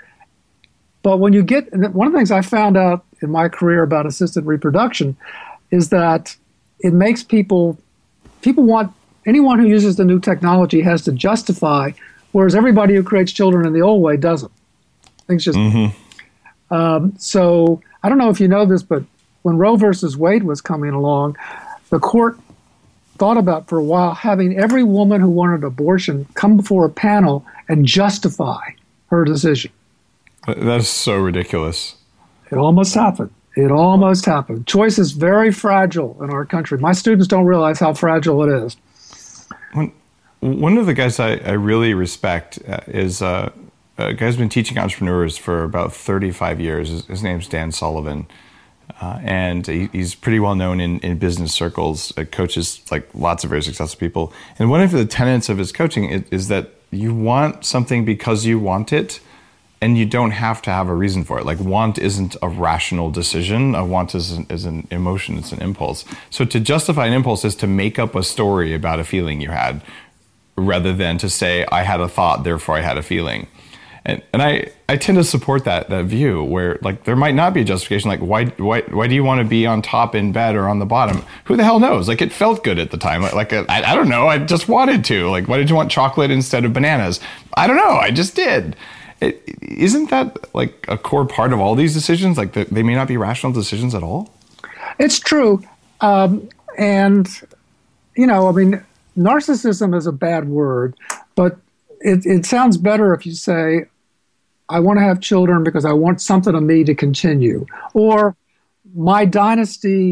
But when you get, one of the things I found out in my career about assisted reproduction is that it makes people, people want, anyone who uses the new technology has to justify, whereas everybody who creates children in the old way doesn't. Things just, mm-hmm. um, so I don't know if you know this, but when Roe versus Wade was coming along, the court thought about for a while having every woman who wanted abortion come before a panel and justify her decision. That's so ridiculous. It almost happened. It almost happened. Choice is very fragile in our country. My students don't realize how fragile it is. One, one of the guys I, I really respect uh, is uh, a guy who's been teaching entrepreneurs for about thirty-five years. His, his name's Dan Sullivan. Uh, and he, he's pretty well known in, in business circles, uh, coaches like lots of very successful people. And one of the tenets of his coaching is, is that you want something because you want it, and you don't have to have a reason for it. Like, want isn't a rational decision. A want is an, is an emotion, it's an impulse. So to justify an impulse is to make up a story about a feeling you had, rather than to say, I had a thought, therefore I had a feeling. And and I, I tend to support that that view where, like, there might not be a justification. Like, why why why do you want to be on top in bed or on the bottom? Who the hell knows? Like, it felt good at the time. Like, like I, I don't know. I just wanted to. Like, why did you want chocolate instead of bananas? I don't know. I just did. It, isn't that like a core part of all these decisions? Like, the, they may not be rational decisions at all. It's true. Um, and, you know, I mean, narcissism is a bad word, but it, it sounds better if you say, I want to have children because I want something of me to continue. Or my dynasty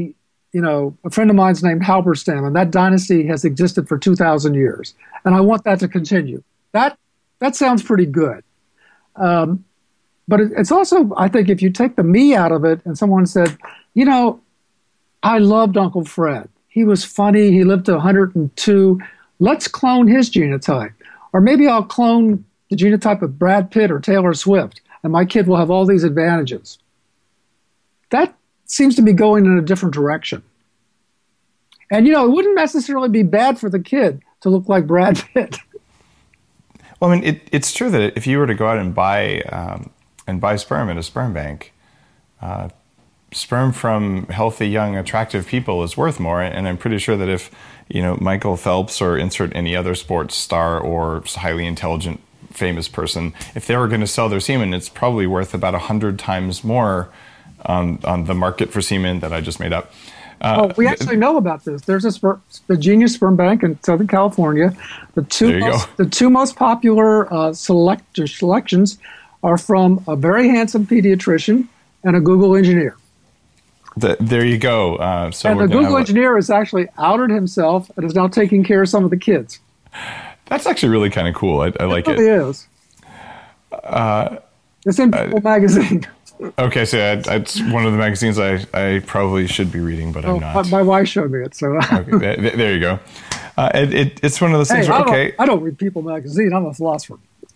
you know, a friend of mine's named Halberstam, and that dynasty has existed for two thousand years, and I want that to continue. That that sounds pretty good. Um, but it, it's also, I think, if you take the me out of it, and someone said, you know, I loved Uncle Fred. He was funny. He lived to one hundred two. Let's clone his genotype. Or maybe I'll clone the genotype of Brad Pitt or Taylor Swift, and my kid will have all these advantages. That seems to be going in a different direction. And, you know, it wouldn't necessarily be bad for the kid to look like Brad Pitt. Well, I mean, it, it's true that if you were to go out and buy um, and buy sperm at a sperm bank, uh, sperm from healthy, young, attractive people is worth more. And I'm pretty sure that if, you know, Michael Phelps or insert any other sports star or highly intelligent, famous person, if they were going to sell their semen, it's probably worth about a hundred times more on, on the market for semen that I just made up. Uh, oh, we actually know about this. There's a sper- the Genius Sperm Bank in Southern California. The two most, the two most popular uh, select- selections are from a very handsome pediatrician and a Google engineer. The, there you go. Uh, so and we're the Google have engineer has actually outed himself and is now taking care of some of the kids. That's actually really kind of cool. I, I like it. Really it. is. Uh, it's in People uh, magazine. Okay, so I, it's one of the magazines I, I probably should be reading, but oh, I'm not. My wife showed me it, so. Okay, there, there you go. Uh, it, it, it's one of those things hey, where, I don't, okay. I don't read People magazine. I'm a philosopher.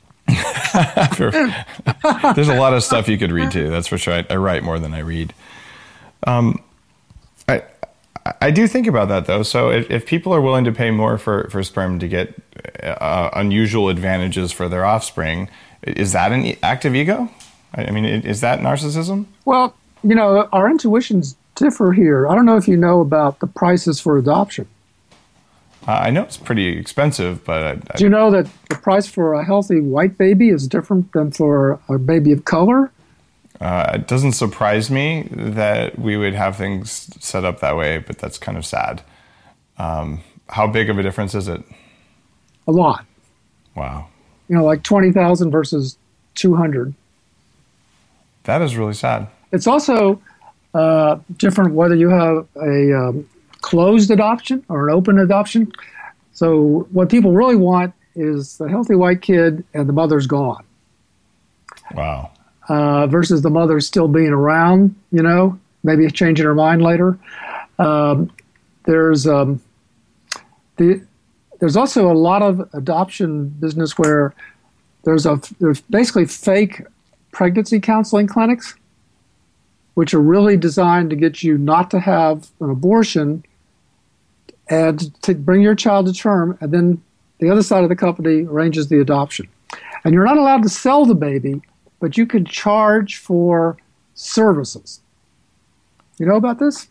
There's a lot of stuff you could read, too. That's for sure. I, I write more than I read. Um, I I do think about that, though. So if, if people are willing to pay more for, for sperm to get uh, unusual advantages for their offspring, is that an act of ego? I mean, is that narcissism? Well, you know, our intuitions differ here. I don't know if you know about the prices for adoption. Uh, I know it's pretty expensive, but... I, I, Do you know that the price for a healthy white baby is different than for a baby of color? Uh, it doesn't surprise me that we would have things set up that way, but that's kind of sad. Um, how big of a difference is it? A lot. Wow. You know, like twenty thousand versus two hundred. That is really sad. It's also uh, different whether you have a um, closed adoption or an open adoption. So what people really want is the healthy white kid and the mother's gone. Wow. Uh, versus the mother still being around, you know, maybe changing her mind later. Um, there's um, the there's also a lot of adoption business where there's a there's basically fake pregnancy counseling clinics, which are really designed to get you not to have an abortion and to bring your child to term, and then the other side of the company arranges the adoption. And you're not allowed to sell the baby, but you can charge for services. You know about this?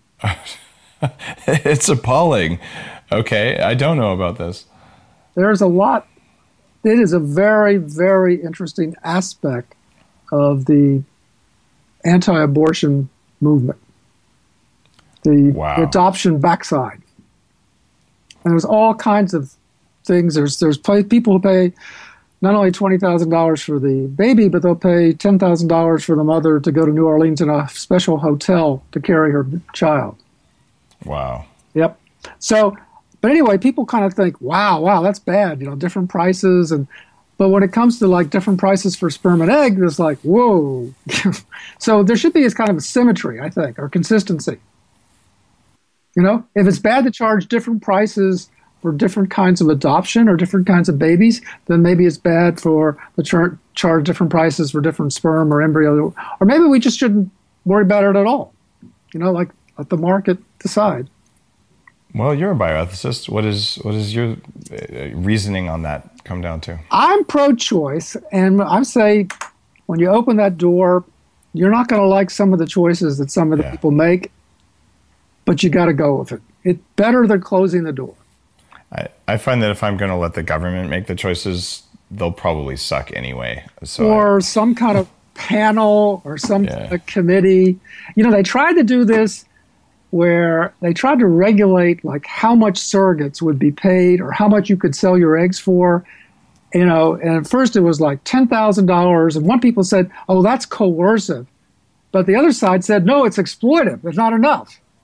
It's appalling. Okay, I don't know about this. There's a lot. It is a very, very interesting aspect of the anti-abortion movement. The, wow. the adoption backside. And there's all kinds of things. There's there's people who pay not only twenty thousand dollars for the baby, but they'll pay ten thousand dollars for the mother to go to New Orleans in a special hotel to carry her child. Wow. Yep. So, but anyway, people kind of think, wow, wow, that's bad, you know, different prices. And but when it comes to like different prices for sperm and egg, it's like, whoa. So there should be this kind of a symmetry, I think, or consistency. You know, if it's bad to charge different prices for different kinds of adoption or different kinds of babies, then maybe it's bad for the char- charge different prices for different sperm or embryo. Or maybe we just shouldn't worry about it at all. You know, like let the market decide. Well, you're a bioethicist. What is what is your reasoning on that come down to? I'm pro-choice, and I say when you open that door, you're not going to like some of the choices that some of the yeah. people make, but you got to go with it. It's better than closing the door. I, I find that if I'm going to let the government make the choices, they'll probably suck anyway. So or I, some kind of panel or some yeah. kind of committee. You know, they tried to do this where they tried to regulate like how much surrogates would be paid or how much you could sell your eggs for. You know, and at first it was like ten thousand dollars. And one people said, oh, that's coercive. But the other side said, no, it's exploitive. It's not enough.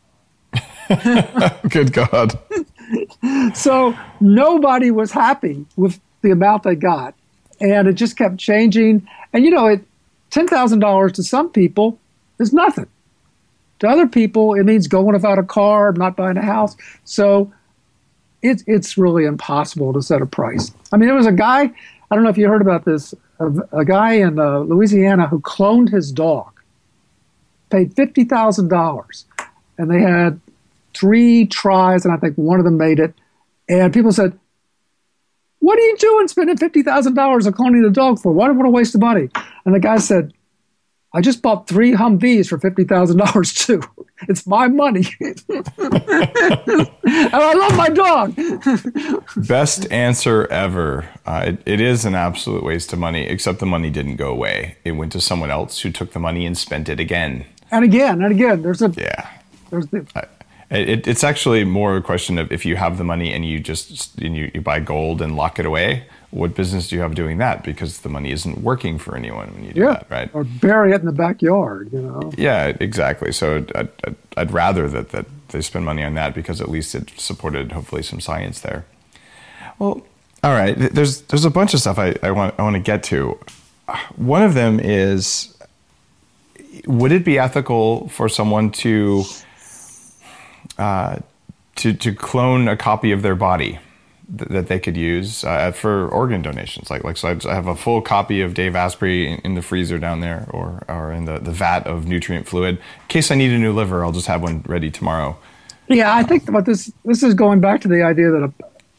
Good God. So nobody was happy with the amount they got. And it just kept changing. And, you know, it ten thousand dollars to some people is nothing. To other people, it means going without a car, not buying a house. So it, it's really impossible to set a price. I mean, there was a guy, I don't know if you heard about this, a, a guy in uh, Louisiana who cloned his dog, paid fifty thousand dollars. And they had three tries, and I think one of them made it. And people said, what are you doing spending fifty thousand dollars on cloning the dog for? Why do you want to waste the money? And the guy said, I just bought three Humvees for fifty thousand dollars too. It's my money. And I love my dog. Best answer ever. Uh, it, it is an absolute waste of money, except the money didn't go away. It went to someone else who took the money and spent it again. And again, and again. There's a... Yeah. There's the, I, It, it's actually more a question of if you have the money and you just and you, you buy gold and lock it away, what business do you have doing that? Because the money isn't working for anyone when you do yeah, that, right? Or bury it in the backyard, you know. Yeah, exactly. So I'd, I'd, I'd rather that, that they spend money on that because at least it supported hopefully some science there. Well, all right. There's there's a bunch of stuff I, I want I want to get to. One of them is, would it be ethical for someone to Uh, to to clone a copy of their body th- that they could use uh, for organ donations? Like like so, I have a full copy of Dave Asprey in, in the freezer down there, or or in the, the vat of nutrient fluid. In case I need a new liver, I'll just have one ready tomorrow. Yeah, I think about this. This is going back to the idea that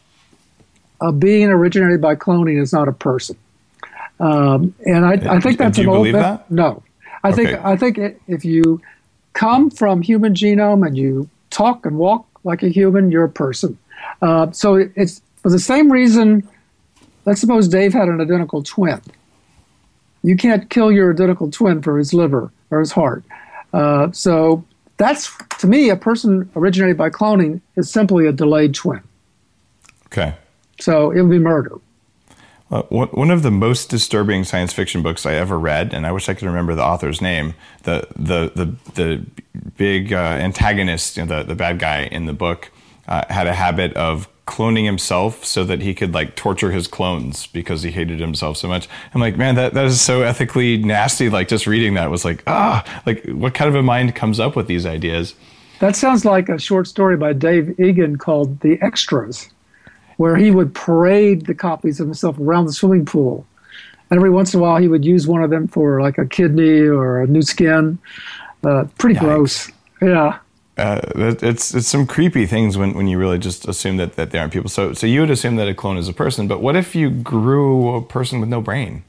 a, a being originated by cloning is not a person, um, and I, I think that's do you an old. believe that? No, I Okay. think I think it, if you come from human genome and you talk and walk like a human, you're a person. Uh, so it's for the same reason. Let's suppose Dave had an identical twin. You can't kill your identical twin for his liver or his heart. Uh, so that's, to me, a person originated by cloning is simply a delayed twin. Okay. So it would be murder. Uh, one one of the most disturbing science fiction books I ever read, and I wish I could remember the author's name, the the the, the big uh, antagonist, you know, the, the bad guy in the book, uh, had a habit of cloning himself so that he could like torture his clones because he hated himself so much. I'm like, man, that, that is so ethically nasty. Like just reading that was like, ah, like what kind of a mind comes up with these ideas? That sounds like a short story by Dave Egan called The Extras, where he would parade the copies of himself around the swimming pool. And every once in a while, he would use one of them for like a kidney or a new skin. Uh, pretty Yikes. gross. Yeah. Uh, it's it's some creepy things when, when you really just assume that, that they aren't people. So so you would assume that a clone is a person, but what if you grew a person with no brain?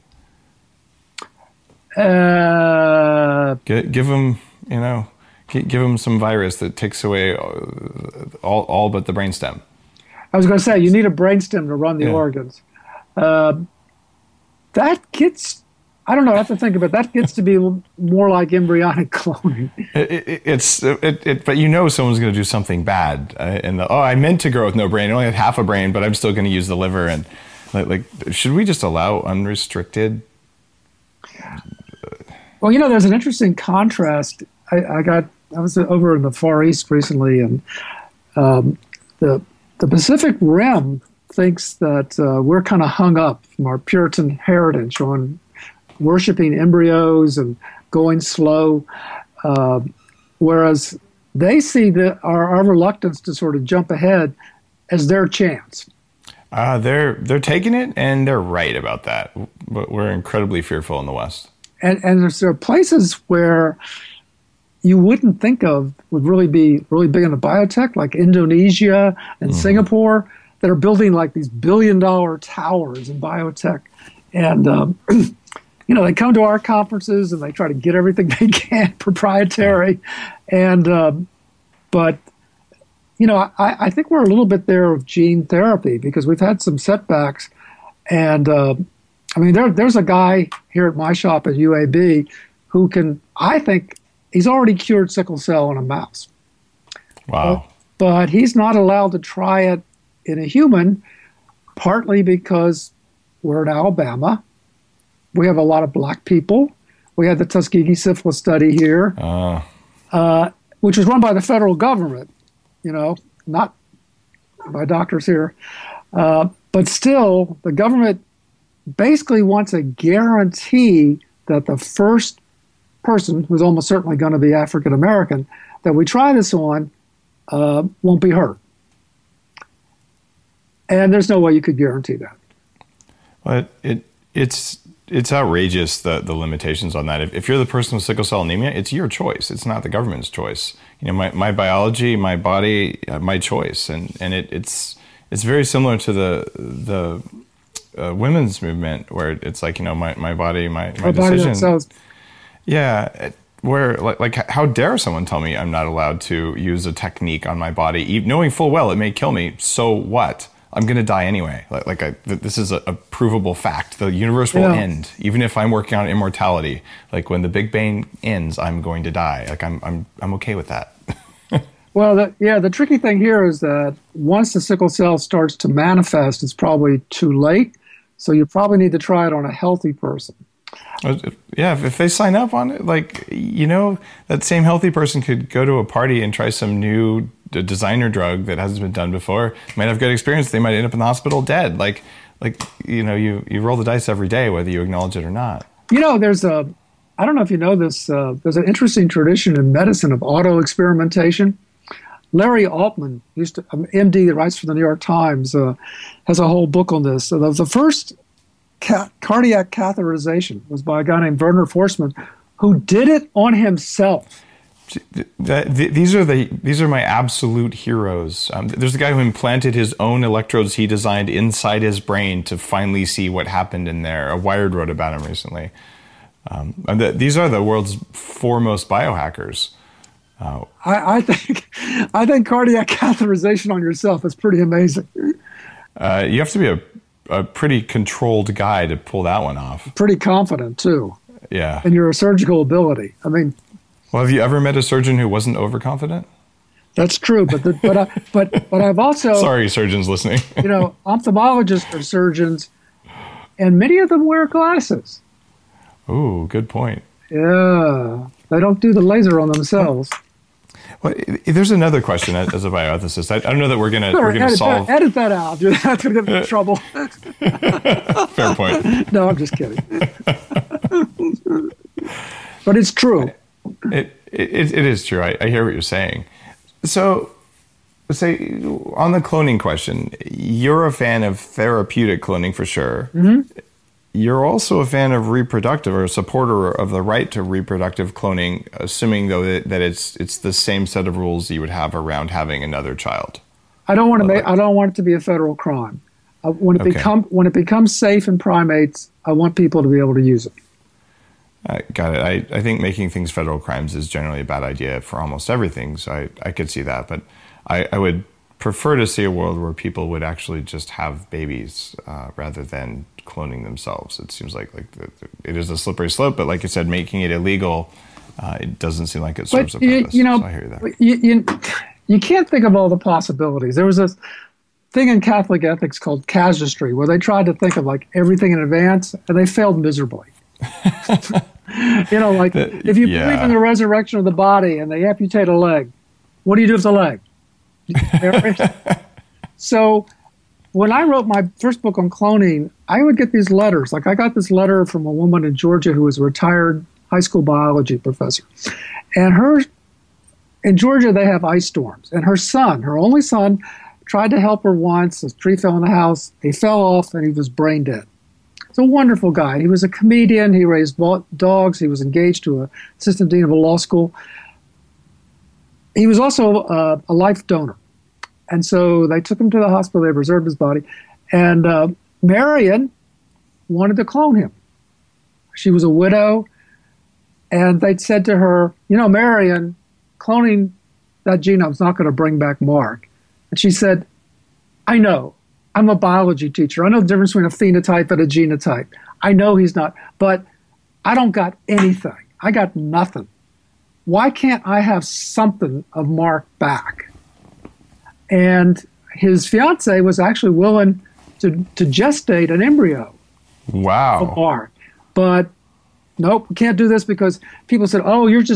Uh, G- give them, you know, g- give them some virus that takes away all all but the brainstem. I was going to say, you need a brainstem to run the Yeah. organs. Uh, that gets, I don't know, I have to think about it. That gets to be more like embryonic cloning. It, it, it's it, it, but you know someone's going to do something bad. Uh, and the, oh, I meant to grow with no brain. I only have half a brain, but I'm still going to use the liver. And like, like, should we just allow unrestricted? Well, you know, there's an interesting contrast. I, I got, I was over in the Far East recently, and um, the the Pacific Rim thinks that uh, we're kind of hung up from our Puritan heritage on worshiping embryos and going slow, uh, whereas they see that our, our reluctance to sort of jump ahead as their chance. Uh, they're they're taking it, and they're right about that. But we're incredibly fearful in the West. And, and there's, there are places where you wouldn't think of would really be really big in the biotech, like Indonesia and mm. Singapore, that are building like these billion dollar towers in biotech. And, um, you know, they come to our conferences and they try to get everything they can proprietary. And, um, but, you know, I, I think we're a little bit there with gene therapy because we've had some setbacks. And, uh, I mean, there, there's a guy here at my shop at U A B who can, I think, he's already cured sickle cell in a mouse. Wow. But, but he's not allowed to try it in a human, partly because we're in Alabama. We have a lot of black people. We had the Tuskegee syphilis study here. Uh. Uh, which is run by the federal government, you know, not by doctors here. Uh, but still, the government basically wants a guarantee that the first person, who's almost certainly going to be African American, that we try this on uh, won't be hurt. And there's no way you could guarantee that. But it it's it's outrageous, the the limitations on that. If, if you're the person with sickle cell anemia, it's your choice. It's not the government's choice. You know, my, my biology, my body, uh, my choice, and and it, it's it's very similar to the the uh, women's movement, where it's like, you know, my, my body, my my decision. Body yeah, where like like how dare someone tell me I'm not allowed to use a technique on my body, even knowing full well it may kill me. So what? I'm going to die anyway. Like, like I, this is a, a provable fact. The universe will yeah. end, even if I'm working on immortality. Like when the Big Bang ends, I'm going to die. Like I'm, I'm, I'm okay with that. Well, the, yeah, the tricky thing here is that once the sickle cell starts to manifest, it's probably too late. So you probably need to try it on a healthy person. Yeah, if, if they sign up on it, like, you know, that same healthy person could go to a party and try some new d- designer drug that hasn't been done before. Might have good experience. They might end up in the hospital dead. Like, like you know, you, you roll the dice every day, whether you acknowledge it or not. You know, there's a, I don't know if you know this, uh, there's an interesting tradition in medicine of auto experimentation. Larry Altman, used to, an M D that writes for the New York Times, uh, has a whole book on this. So the, the first ca- cardiac catheterization was by a guy named Werner Forsman, who did it on himself. These are the these are my absolute heroes. Um, there's a guy who implanted his own electrodes he designed inside his brain to finally see what happened in there. A Wired wrote about him recently. Um, and the, these are the world's foremost biohackers. Uh, I, I think I think cardiac catheterization on yourself is pretty amazing. Uh, you have to be a, a pretty controlled guy to pull that one off. Pretty confident too. Yeah. In your surgical ability. I mean. Well, have you ever met a surgeon who wasn't overconfident? That's true, but the, but I, but but I've also sorry, surgeons listening. You know, ophthalmologists are surgeons, and many of them wear glasses. Ooh, good point. Yeah, they don't do the laser on themselves. Well, there's another question as a bioethicist. I, I don't know that we're gonna Sure, we're gonna edit solve. That, edit that out. You're not gonna get in trouble. Fair point. No, I'm just kidding. But it's true. It it, it is true. I, I hear what you're saying. So, say on the cloning question, you're a fan of therapeutic cloning for sure. Mm-hmm. You're also a fan of reproductive, or a supporter of the right to reproductive cloning, assuming though that, that it's it's the same set of rules you would have around having another child. I don't want to make. I don't want it to be a federal crime. Uh, when it Okay. become when it becomes safe in primates, I want people to be able to use it. I got it. I, I think making things federal crimes is generally a bad idea for almost everything, so I, I could see that. But I, I would prefer to see a world where people would actually just have babies uh, rather than cloning themselves. It seems like like the, the, it is a slippery slope, but like you said, making it illegal, uh, it doesn't seem like it serves But a you, purpose. you know, so I hear that. you, you you can't think of all the possibilities. There was a thing in Catholic ethics called casuistry, where they tried to think of like everything in advance, and they failed miserably. You know, like The- if you yeah. believe in the resurrection of the body and they amputate a leg, what do you do with the leg? So when I wrote my first book on cloning, I would get these letters. Like I got this letter from a woman in Georgia who was a retired high school biology professor. And her, in Georgia, they have ice storms. And her son, her only son, tried to help her once. A tree fell in the house. He fell off and he was brain dead. He's a wonderful guy. He was a comedian. He raised bo- dogs. He was engaged to an assistant dean of a law school. He was also uh, a life donor. And so they took him to the hospital. They preserved his body. And uh, Marion wanted to clone him. She was a widow. And they said to her, you know, Marion, cloning that genome is not going to bring back Mark. And she said, I know. I'm a biology teacher. I know the difference between a phenotype and a genotype. I know he's not, but I don't got anything. I got nothing. Why can't I have something of Mark back? And his fiance was actually willing to, to gestate an embryo of Wow. Mark. But nope, we can't do this because people said, oh, you're just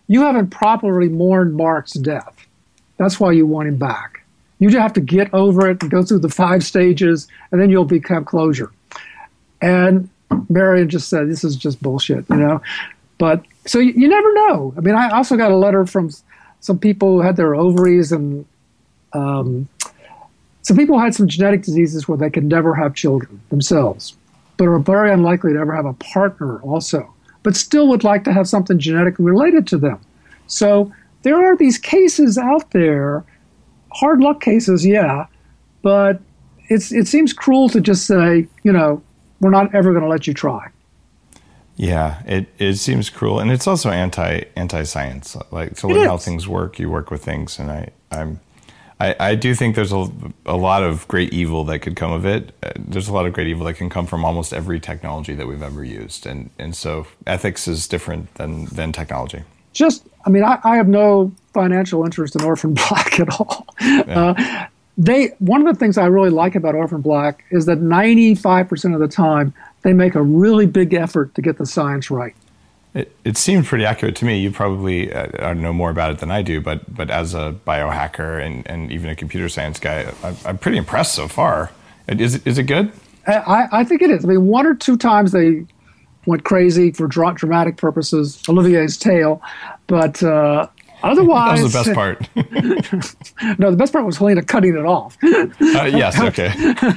you haven't properly mourned Mark's death. That's why you want him back. You just have to get over it and go through the five stages, and then you'll become closure. And Marion just said, this is just bullshit, you know? But so you, you never know. I mean, I also got a letter from some people who had their ovaries, and um, some people had some genetic diseases where they could never have children themselves, but are very unlikely to ever have a partner also, but still would like to have something genetically related to them. So there are these cases out there, hard luck cases, yeah, but it's it seems cruel to just say, you know, we're not ever going to let you try. Yeah, it, it seems cruel, and it's also anti anti science. Like to learn how things work, you work with things, and I I'm I, I do think there's a, a lot of great evil that could come of it. Uh, there's a lot of great evil that can come from almost every technology that we've ever used, and and so ethics is different than than technology. Just, I mean, I, I have no financial interest in Orphan Black at all. Yeah. Uh, they one of the things I really like about Orphan Black is that ninety-five percent of the time they make a really big effort to get the science right. It, it seemed pretty accurate to me. You probably uh, know more about it than I do, but but as a biohacker and, and even a computer science guy, I'm, I'm pretty impressed so far. Is it, is it good? I, I think it is. I mean, one or two times they went crazy for dra- dramatic purposes, Olivier's tale, but uh, otherwise... That was the best part. No, the best part was Helena cutting it off. uh, yes, okay.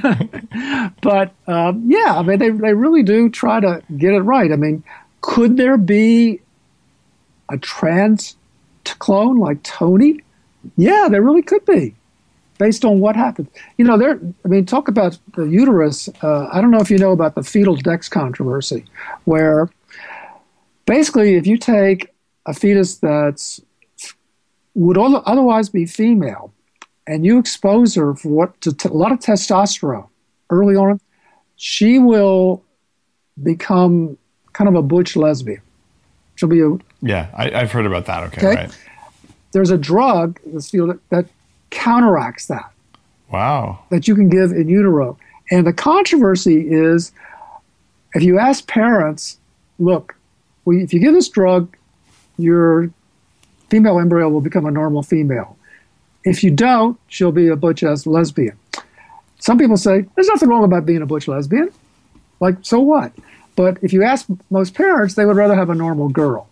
But um, yeah, I mean, they, they really do try to get it right. I mean, could there be a trans clone like Tony? Yeah, there really could be, based on what happened. You know, there. I mean, talk about the uterus. Uh, I don't know if you know about the fetal dex controversy, where basically if you take a fetus that's would otherwise be female, and you expose her for what to t- a lot of testosterone early on, she will become kind of a butch lesbian. She'll be a yeah. I, I've heard about that. Okay, okay? Right. There's a drug this field that counteracts that. Wow. That you can give in utero, and the controversy is, if you ask parents, look, well, if you give this drug, your female embryo will become a normal female. If you don't, she'll be a butch as lesbian. Some people say, there's nothing wrong about being a butch lesbian. Like, so what? But if you ask most parents, they would rather have a normal girl.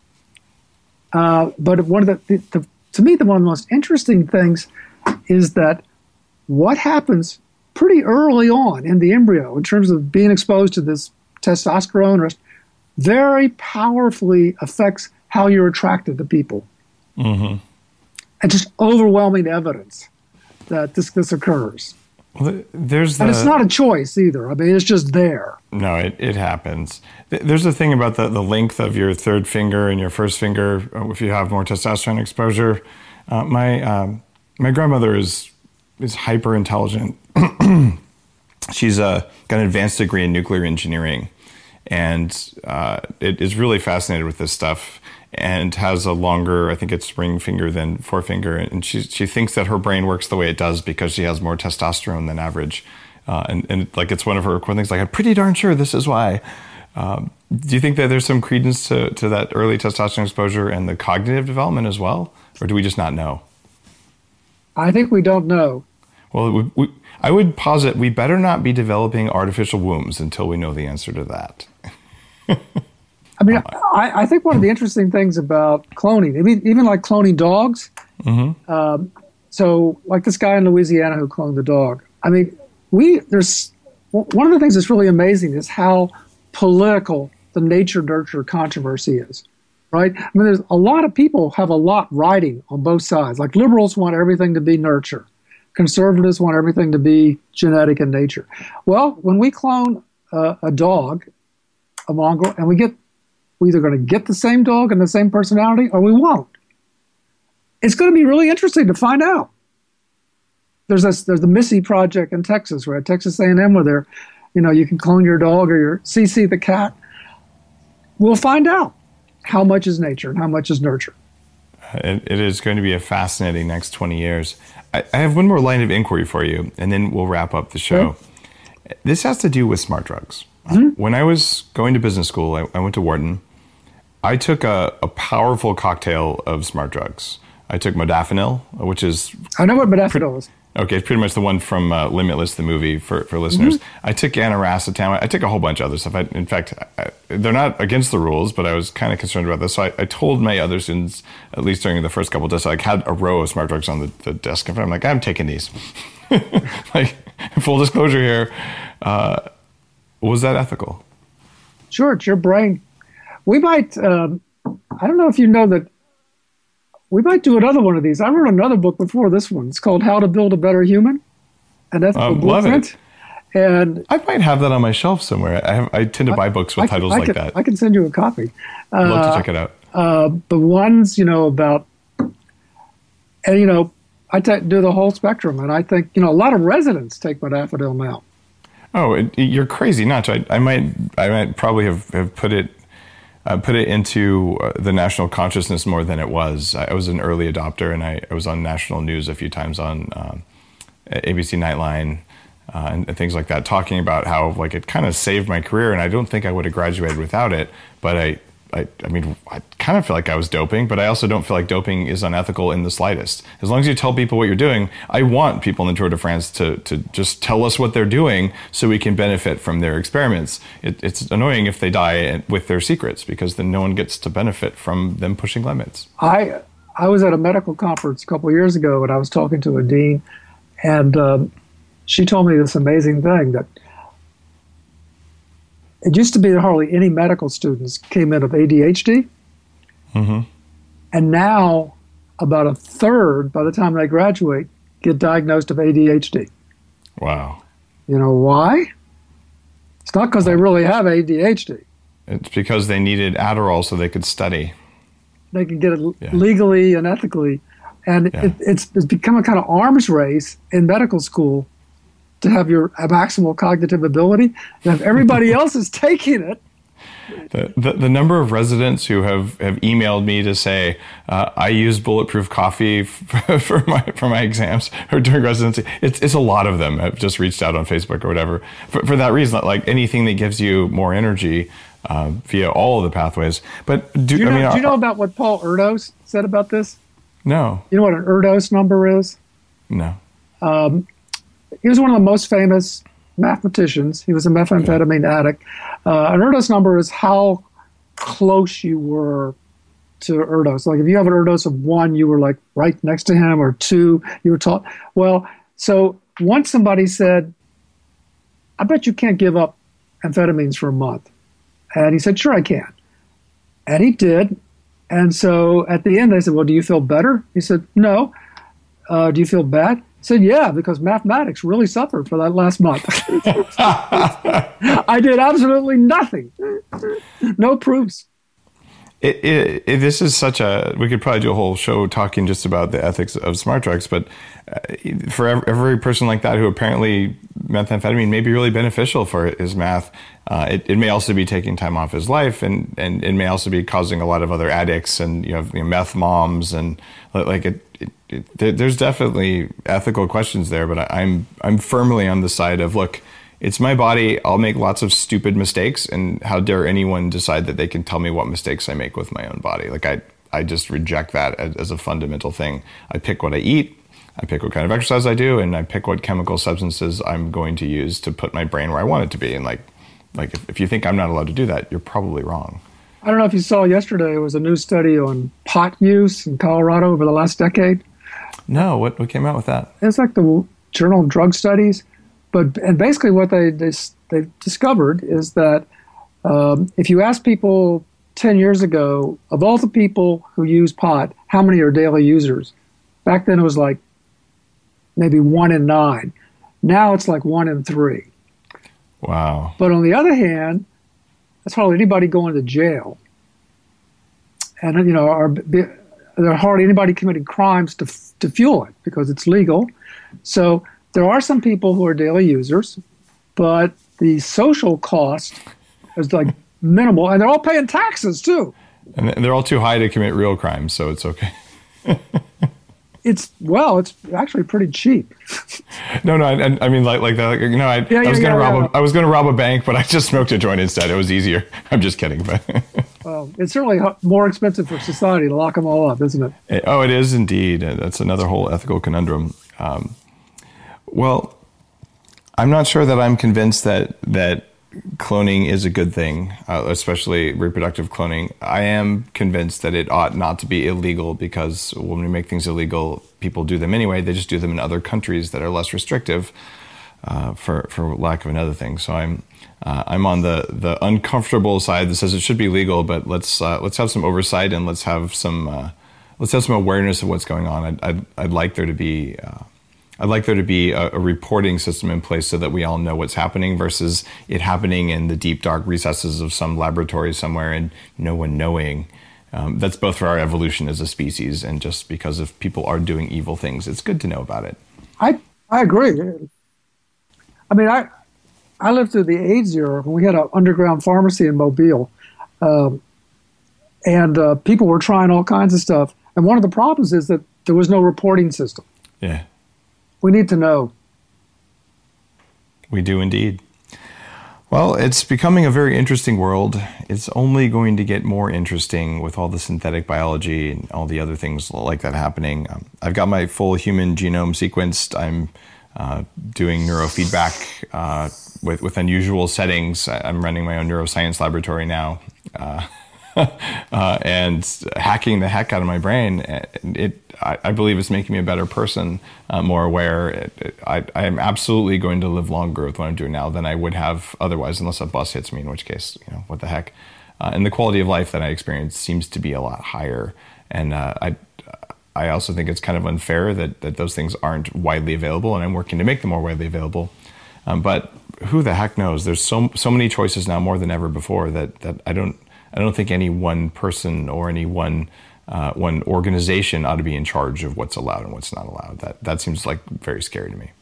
Uh, but one of the, the, the, to me, the one of the most interesting things is that what happens pretty early on in the embryo in terms of being exposed to this testosterone very powerfully affects how you're attracted to people. Mm-hmm. And just overwhelming evidence that this, this occurs. Well, there's the, and it's not a choice either. I mean, it's just there. No, it, it happens. There's a thing about the, the length of your third finger and your first finger if you have more testosterone exposure. Uh, my um, my grandmother is is hyper intelligent. She's uh, got an advanced degree in nuclear engineering, and uh, it is really fascinated with this stuff. And has a longer, I think it's ring finger than forefinger. And she she thinks that her brain works the way it does because she has more testosterone than average. Uh, and, and like it's one of her core things, like, I'm pretty darn sure this is why. Um, do you think that there's some credence to, to that early testosterone exposure and the cognitive development as well? Or do we just not know? I think we don't know. Well, we, we, I would posit we better not be developing artificial wombs until we know the answer to that. I mean, I, I think one of the interesting things about cloning, I mean, even like cloning dogs. Mm-hmm. Um, so, like this guy in Louisiana who cloned the dog. I mean, we there's one of the things that's really amazing is how political the nature-nurture controversy is, right? I mean, there's a lot of people have a lot riding on both sides. Like liberals want everything to be nurture, conservatives want everything to be genetic in nature. Well, when we clone uh, a dog, a mongrel, and we get we're either going to get the same dog and the same personality, or we won't. It's going to be really interesting to find out. There's this, there's the Missy project in Texas, where at Texas A and M, where they're, you know, you can clone your dog or your C C the cat. We'll find out how much is nature and how much is nurture. It, it is going to be a fascinating next twenty years. I, I have one more line of inquiry for you, and then we'll wrap up the show. Okay. This has to do with smart drugs. Mm-hmm. When I was going to business school, I, I went to Wharton. I took a, a powerful cocktail of smart drugs. I took modafinil, which is... I know what modafinil is. Okay, it's pretty much the one from uh, Limitless, the movie, for, for listeners. Mm-hmm. I took aniracetam. I took a whole bunch of other stuff. I, in fact, I, they're not against the rules, but I was kind of concerned about this. So I, I told my other students, at least during the first couple of tests, I like, had a row of smart drugs on the, the desk. I'm like, I'm taking these. Like, full disclosure here. Uh, was that ethical? Sure, it's your brain. We might, um, I don't know if you know that, we might do another one of these. I wrote another book before this one. It's called How to Build a Better Human, an ethical um, blueprint. And I might have that on my shelf somewhere. I, have, I tend to buy books with I, titles I like can, that. I can send you a copy. I'd love uh, to check it out. Uh, the ones, you know, about, and, you know, I t- do the whole spectrum. And I think, you know, a lot of residents take modafinil now. Oh, it, you're crazy not to. I, I might I might probably have, have put it uh, put it into uh, the national consciousness more than it was. I was an early adopter, and I, I was on national news a few times on um, A B C Nightline uh, and, and things like that, talking about how like it kind of saved my career, and I don't think I would have graduated without it. But I, I, I mean, I kind of feel like I was doping, but I also don't feel like doping is unethical in the slightest. As long as you tell people what you're doing, I want people in the Tour de France to, to just tell us what they're doing so we can benefit from their experiments. It, it's annoying if they die with their secrets, because then no one gets to benefit from them pushing limits. I I was at a medical conference a couple of years ago, and I was talking to a dean, and um, she told me this amazing thing that it used to be that hardly any medical students came in with A D H D. Mm-hmm. And now about a third, by the time they graduate, get diagnosed with A D H D. Wow. You know why? It's not because they really have A D H D. It's because they needed Adderall so they could study. They can get it Yeah. legally and ethically. And Yeah. it, it's, it's become a kind of arms race in medical school to have your maximal cognitive ability. And if everybody else is taking it, The, the the number of residents who have, have emailed me to say uh, I use Bulletproof Coffee for, for my for my exams or during residency, it's it's a lot of them have just reached out on Facebook or whatever for, for that reason. Like anything that gives you more energy uh, via all of the pathways. But do, do you, know, I mean, do you uh, know about what Paul Erdos said about this? No, You know what an Erdos number is? no. He was one of the most famous mathematicians. He was a methamphetamine addict. Uh, an Erdos number is how close you were to Erdos. Like if you have an Erdos of one, you were like right next to him, or two, you were tall. Well, so once somebody said, I bet you can't give up amphetamines for a month. And he said, sure I can. And he did. And so at the end, they said, well, do you feel better? He said, no. Uh, do you feel bad? He said, yeah, because mathematics really suffered for that last month. I did absolutely nothing. No proofs. It, it, it, this is such a, we could probably do a whole show talking just about the ethics of smart drugs, but uh, for every, every person like that who apparently methamphetamine may be really beneficial for his math, uh, it, it may also be taking time off his life, and, and it may also be causing a lot of other addicts, and you have you know, meth moms, and like it, it, it, there's definitely ethical questions there, but I, I'm I'm firmly on the side of, look, it's my body. I'll make lots of stupid mistakes, and how dare anyone decide that they can tell me what mistakes I make with my own body? Like I, I just reject that as, as a fundamental thing. I pick what I eat, I pick what kind of exercise I do, and I pick what chemical substances I'm going to use to put my brain where I want it to be. And like, like if, if you think I'm not allowed to do that, you're probably wrong. I don't know if you saw yesterday, there was a new study on pot use in Colorado over the last decade. No, what what came out with that? It's like the Journal of Drug Studies. But and basically what they they they've discovered is that um, if you ask people ten years ago, of all the people who use pot, how many are daily users? Back then it was like maybe one in nine. Now it's like one in three. Wow. But on the other hand, that's hardly anybody going to jail. And, you know, are, there are hardly anybody committing crimes to to fuel it because it's legal. So there are some people who are daily users, but the social cost is like minimal, and they're all paying taxes too. And they're all too high to commit real crimes, so it's okay. It's well, it's actually pretty cheap. No, no, I, I mean like like that. Like, you know, I, Yeah, I was yeah, gonna yeah, rob yeah. a, I was gonna rob a bank, but I just smoked a joint instead. It was easier. I'm just kidding, but. Well, it's certainly more expensive for society to lock them all up, isn't it? it oh, it is indeed. That's another whole ethical conundrum. Um, well, I'm not sure that I'm convinced that that cloning is a good thing, uh, especially reproductive cloning. I am convinced that it ought not to be illegal, because when we make things illegal, people do them anyway. They just do them in other countries that are less restrictive, uh, for for lack of another thing. So I'm uh, I'm on the the uncomfortable side that says it should be legal, but let's uh, let's have some oversight, and let's have some uh, let's have some awareness of what's going on. I'd I'd, I'd like there to be. Uh, I'd like there to be a, a reporting system in place so that we all know what's happening, versus it happening in the deep, dark recesses of some laboratory somewhere and no one knowing. Um, that's both for our evolution as a species, and just because if people are doing evil things, it's good to know about it. I I agree. I mean, I I lived through the AIDS era when we had an underground pharmacy in Mobile, um, and uh, people were trying all kinds of stuff. And one of the problems is that there was no reporting system. Yeah. We need to know. We do indeed. Well, it's becoming a very interesting world. It's only going to get more interesting with all the synthetic biology and all the other things like that happening. Um, I've got my full human genome sequenced. I'm uh, doing neurofeedback uh, with, with unusual settings. I'm running my own neuroscience laboratory now. Uh, uh, and hacking the heck out of my brain. It, I, I believe it's making me a better person, uh, more aware. It, it, I, I am absolutely going to live longer with what I'm doing now than I would have otherwise, unless a bus hits me, in which case, you know, what the heck. Uh, and the quality of life that I experience seems to be a lot higher. And uh, I, I also think it's kind of unfair that, that those things aren't widely available, and I'm working to make them more widely available. Um, but who the heck knows? There's so so many choices now, more than ever before, that that I don't. I don't think any one person or any one uh, one organization ought to be in charge of what's allowed and what's not allowed. That that seems like very scary to me.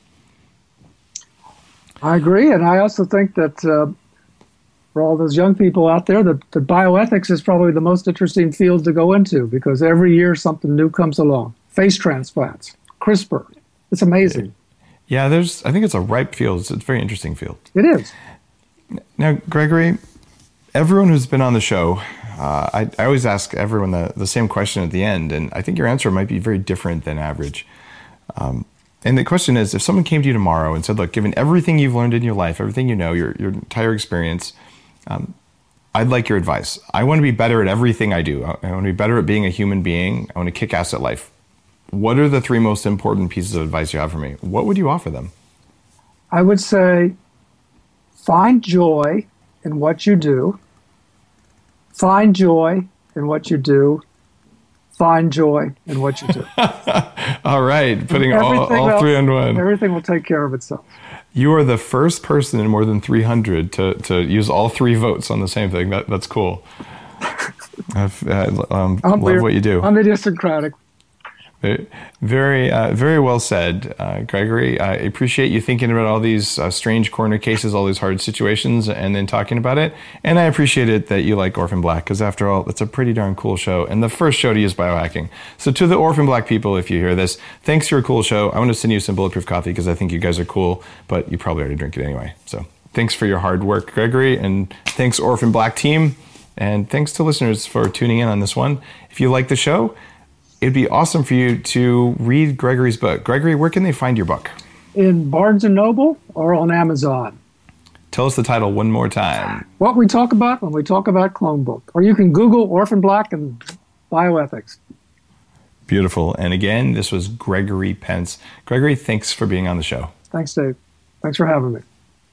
I agree, and I also think that uh, for all those young people out there, that, that bioethics is probably the most interesting field to go into, because every year something new comes along. Face transplants, CRISPR. It's amazing. Yeah, there's. I think it's a ripe field. It's, it's a very interesting field. It is. Now, Gregory, everyone who's been on the show, uh, I, I always ask everyone the, the same question at the end, and I think your answer might be very different than average. Um, and the question is, if someone came to you tomorrow and said, look, given everything you've learned in your life, everything you know, your, your entire experience, um, I'd like your advice. I want to be better at everything I do. I want to be better at being a human being. I want to kick ass at life. What are the three most important pieces of advice you have for me? What would you offer them? I would say, find joy in what you do. Find joy in what you do. Find joy in what you do. All right, putting all, all else, three in one. Everything will take care of itself. You are the first person in more than three hundred to, to use all three votes on the same thing. That, that's cool. I've, uh, um, love weird. What you do. I'm idiosyncratic. Very, uh, very well said, uh, Gregory. I appreciate you thinking about all these uh, strange corner cases, all these hard situations, and then talking about it. And I appreciate it that you like Orphan Black, because after all, it's a pretty darn cool show, and the first show to use biohacking. So to the Orphan Black people, if you hear this, thanks for a cool show. I want to send you some Bulletproof coffee because I think you guys are cool, but you probably already drink it anyway. So thanks for your hard work, Gregory, and thanks Orphan Black team, and thanks to listeners for tuning in on this one. If you like the show, it'd be awesome for you to read Gregory's book. Gregory, where can they find your book? In Barnes and Noble or on Amazon. Tell us the title one more time. What we talk about when we talk about Clone Book. Or you can Google Orphan Black and bioethics. Beautiful. And again, this was Gregory Pentz. Gregory, thanks for being on the show. Thanks, Dave. Thanks for having me.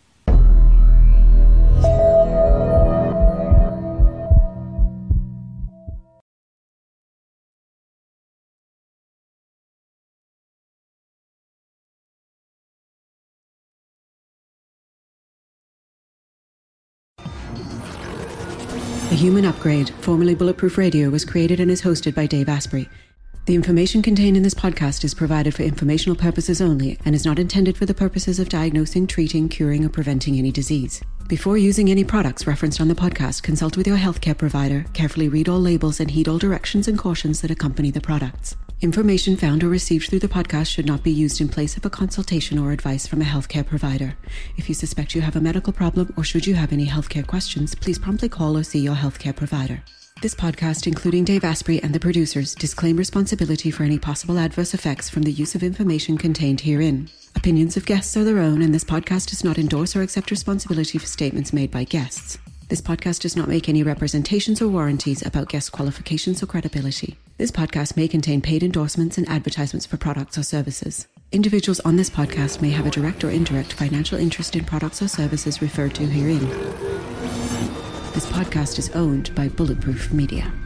The Human Upgrade, formerly Bulletproof Radio, was created and is hosted by Dave Asprey. The information contained in this podcast is provided for informational purposes only and is not intended for the purposes of diagnosing, treating, curing, or preventing any disease. Before using any products referenced on the podcast, consult with your healthcare provider, carefully read all labels, and heed all directions and cautions that accompany the products. Information found or received through the podcast should not be used in place of a consultation or advice from a healthcare provider. If you suspect you have a medical problem or should you have any healthcare questions, please promptly call or see your healthcare provider. This podcast, including Dave Asprey and the producers, disclaim responsibility for any possible adverse effects from the use of information contained herein. Opinions of guests are their own, and this podcast does not endorse or accept responsibility for statements made by guests. This podcast does not make any representations or warranties about guest qualifications or credibility. This podcast may contain paid endorsements and advertisements for products or services. Individuals on this podcast may have a direct or indirect financial interest in products or services referred to herein. This podcast is owned by Bulletproof Media.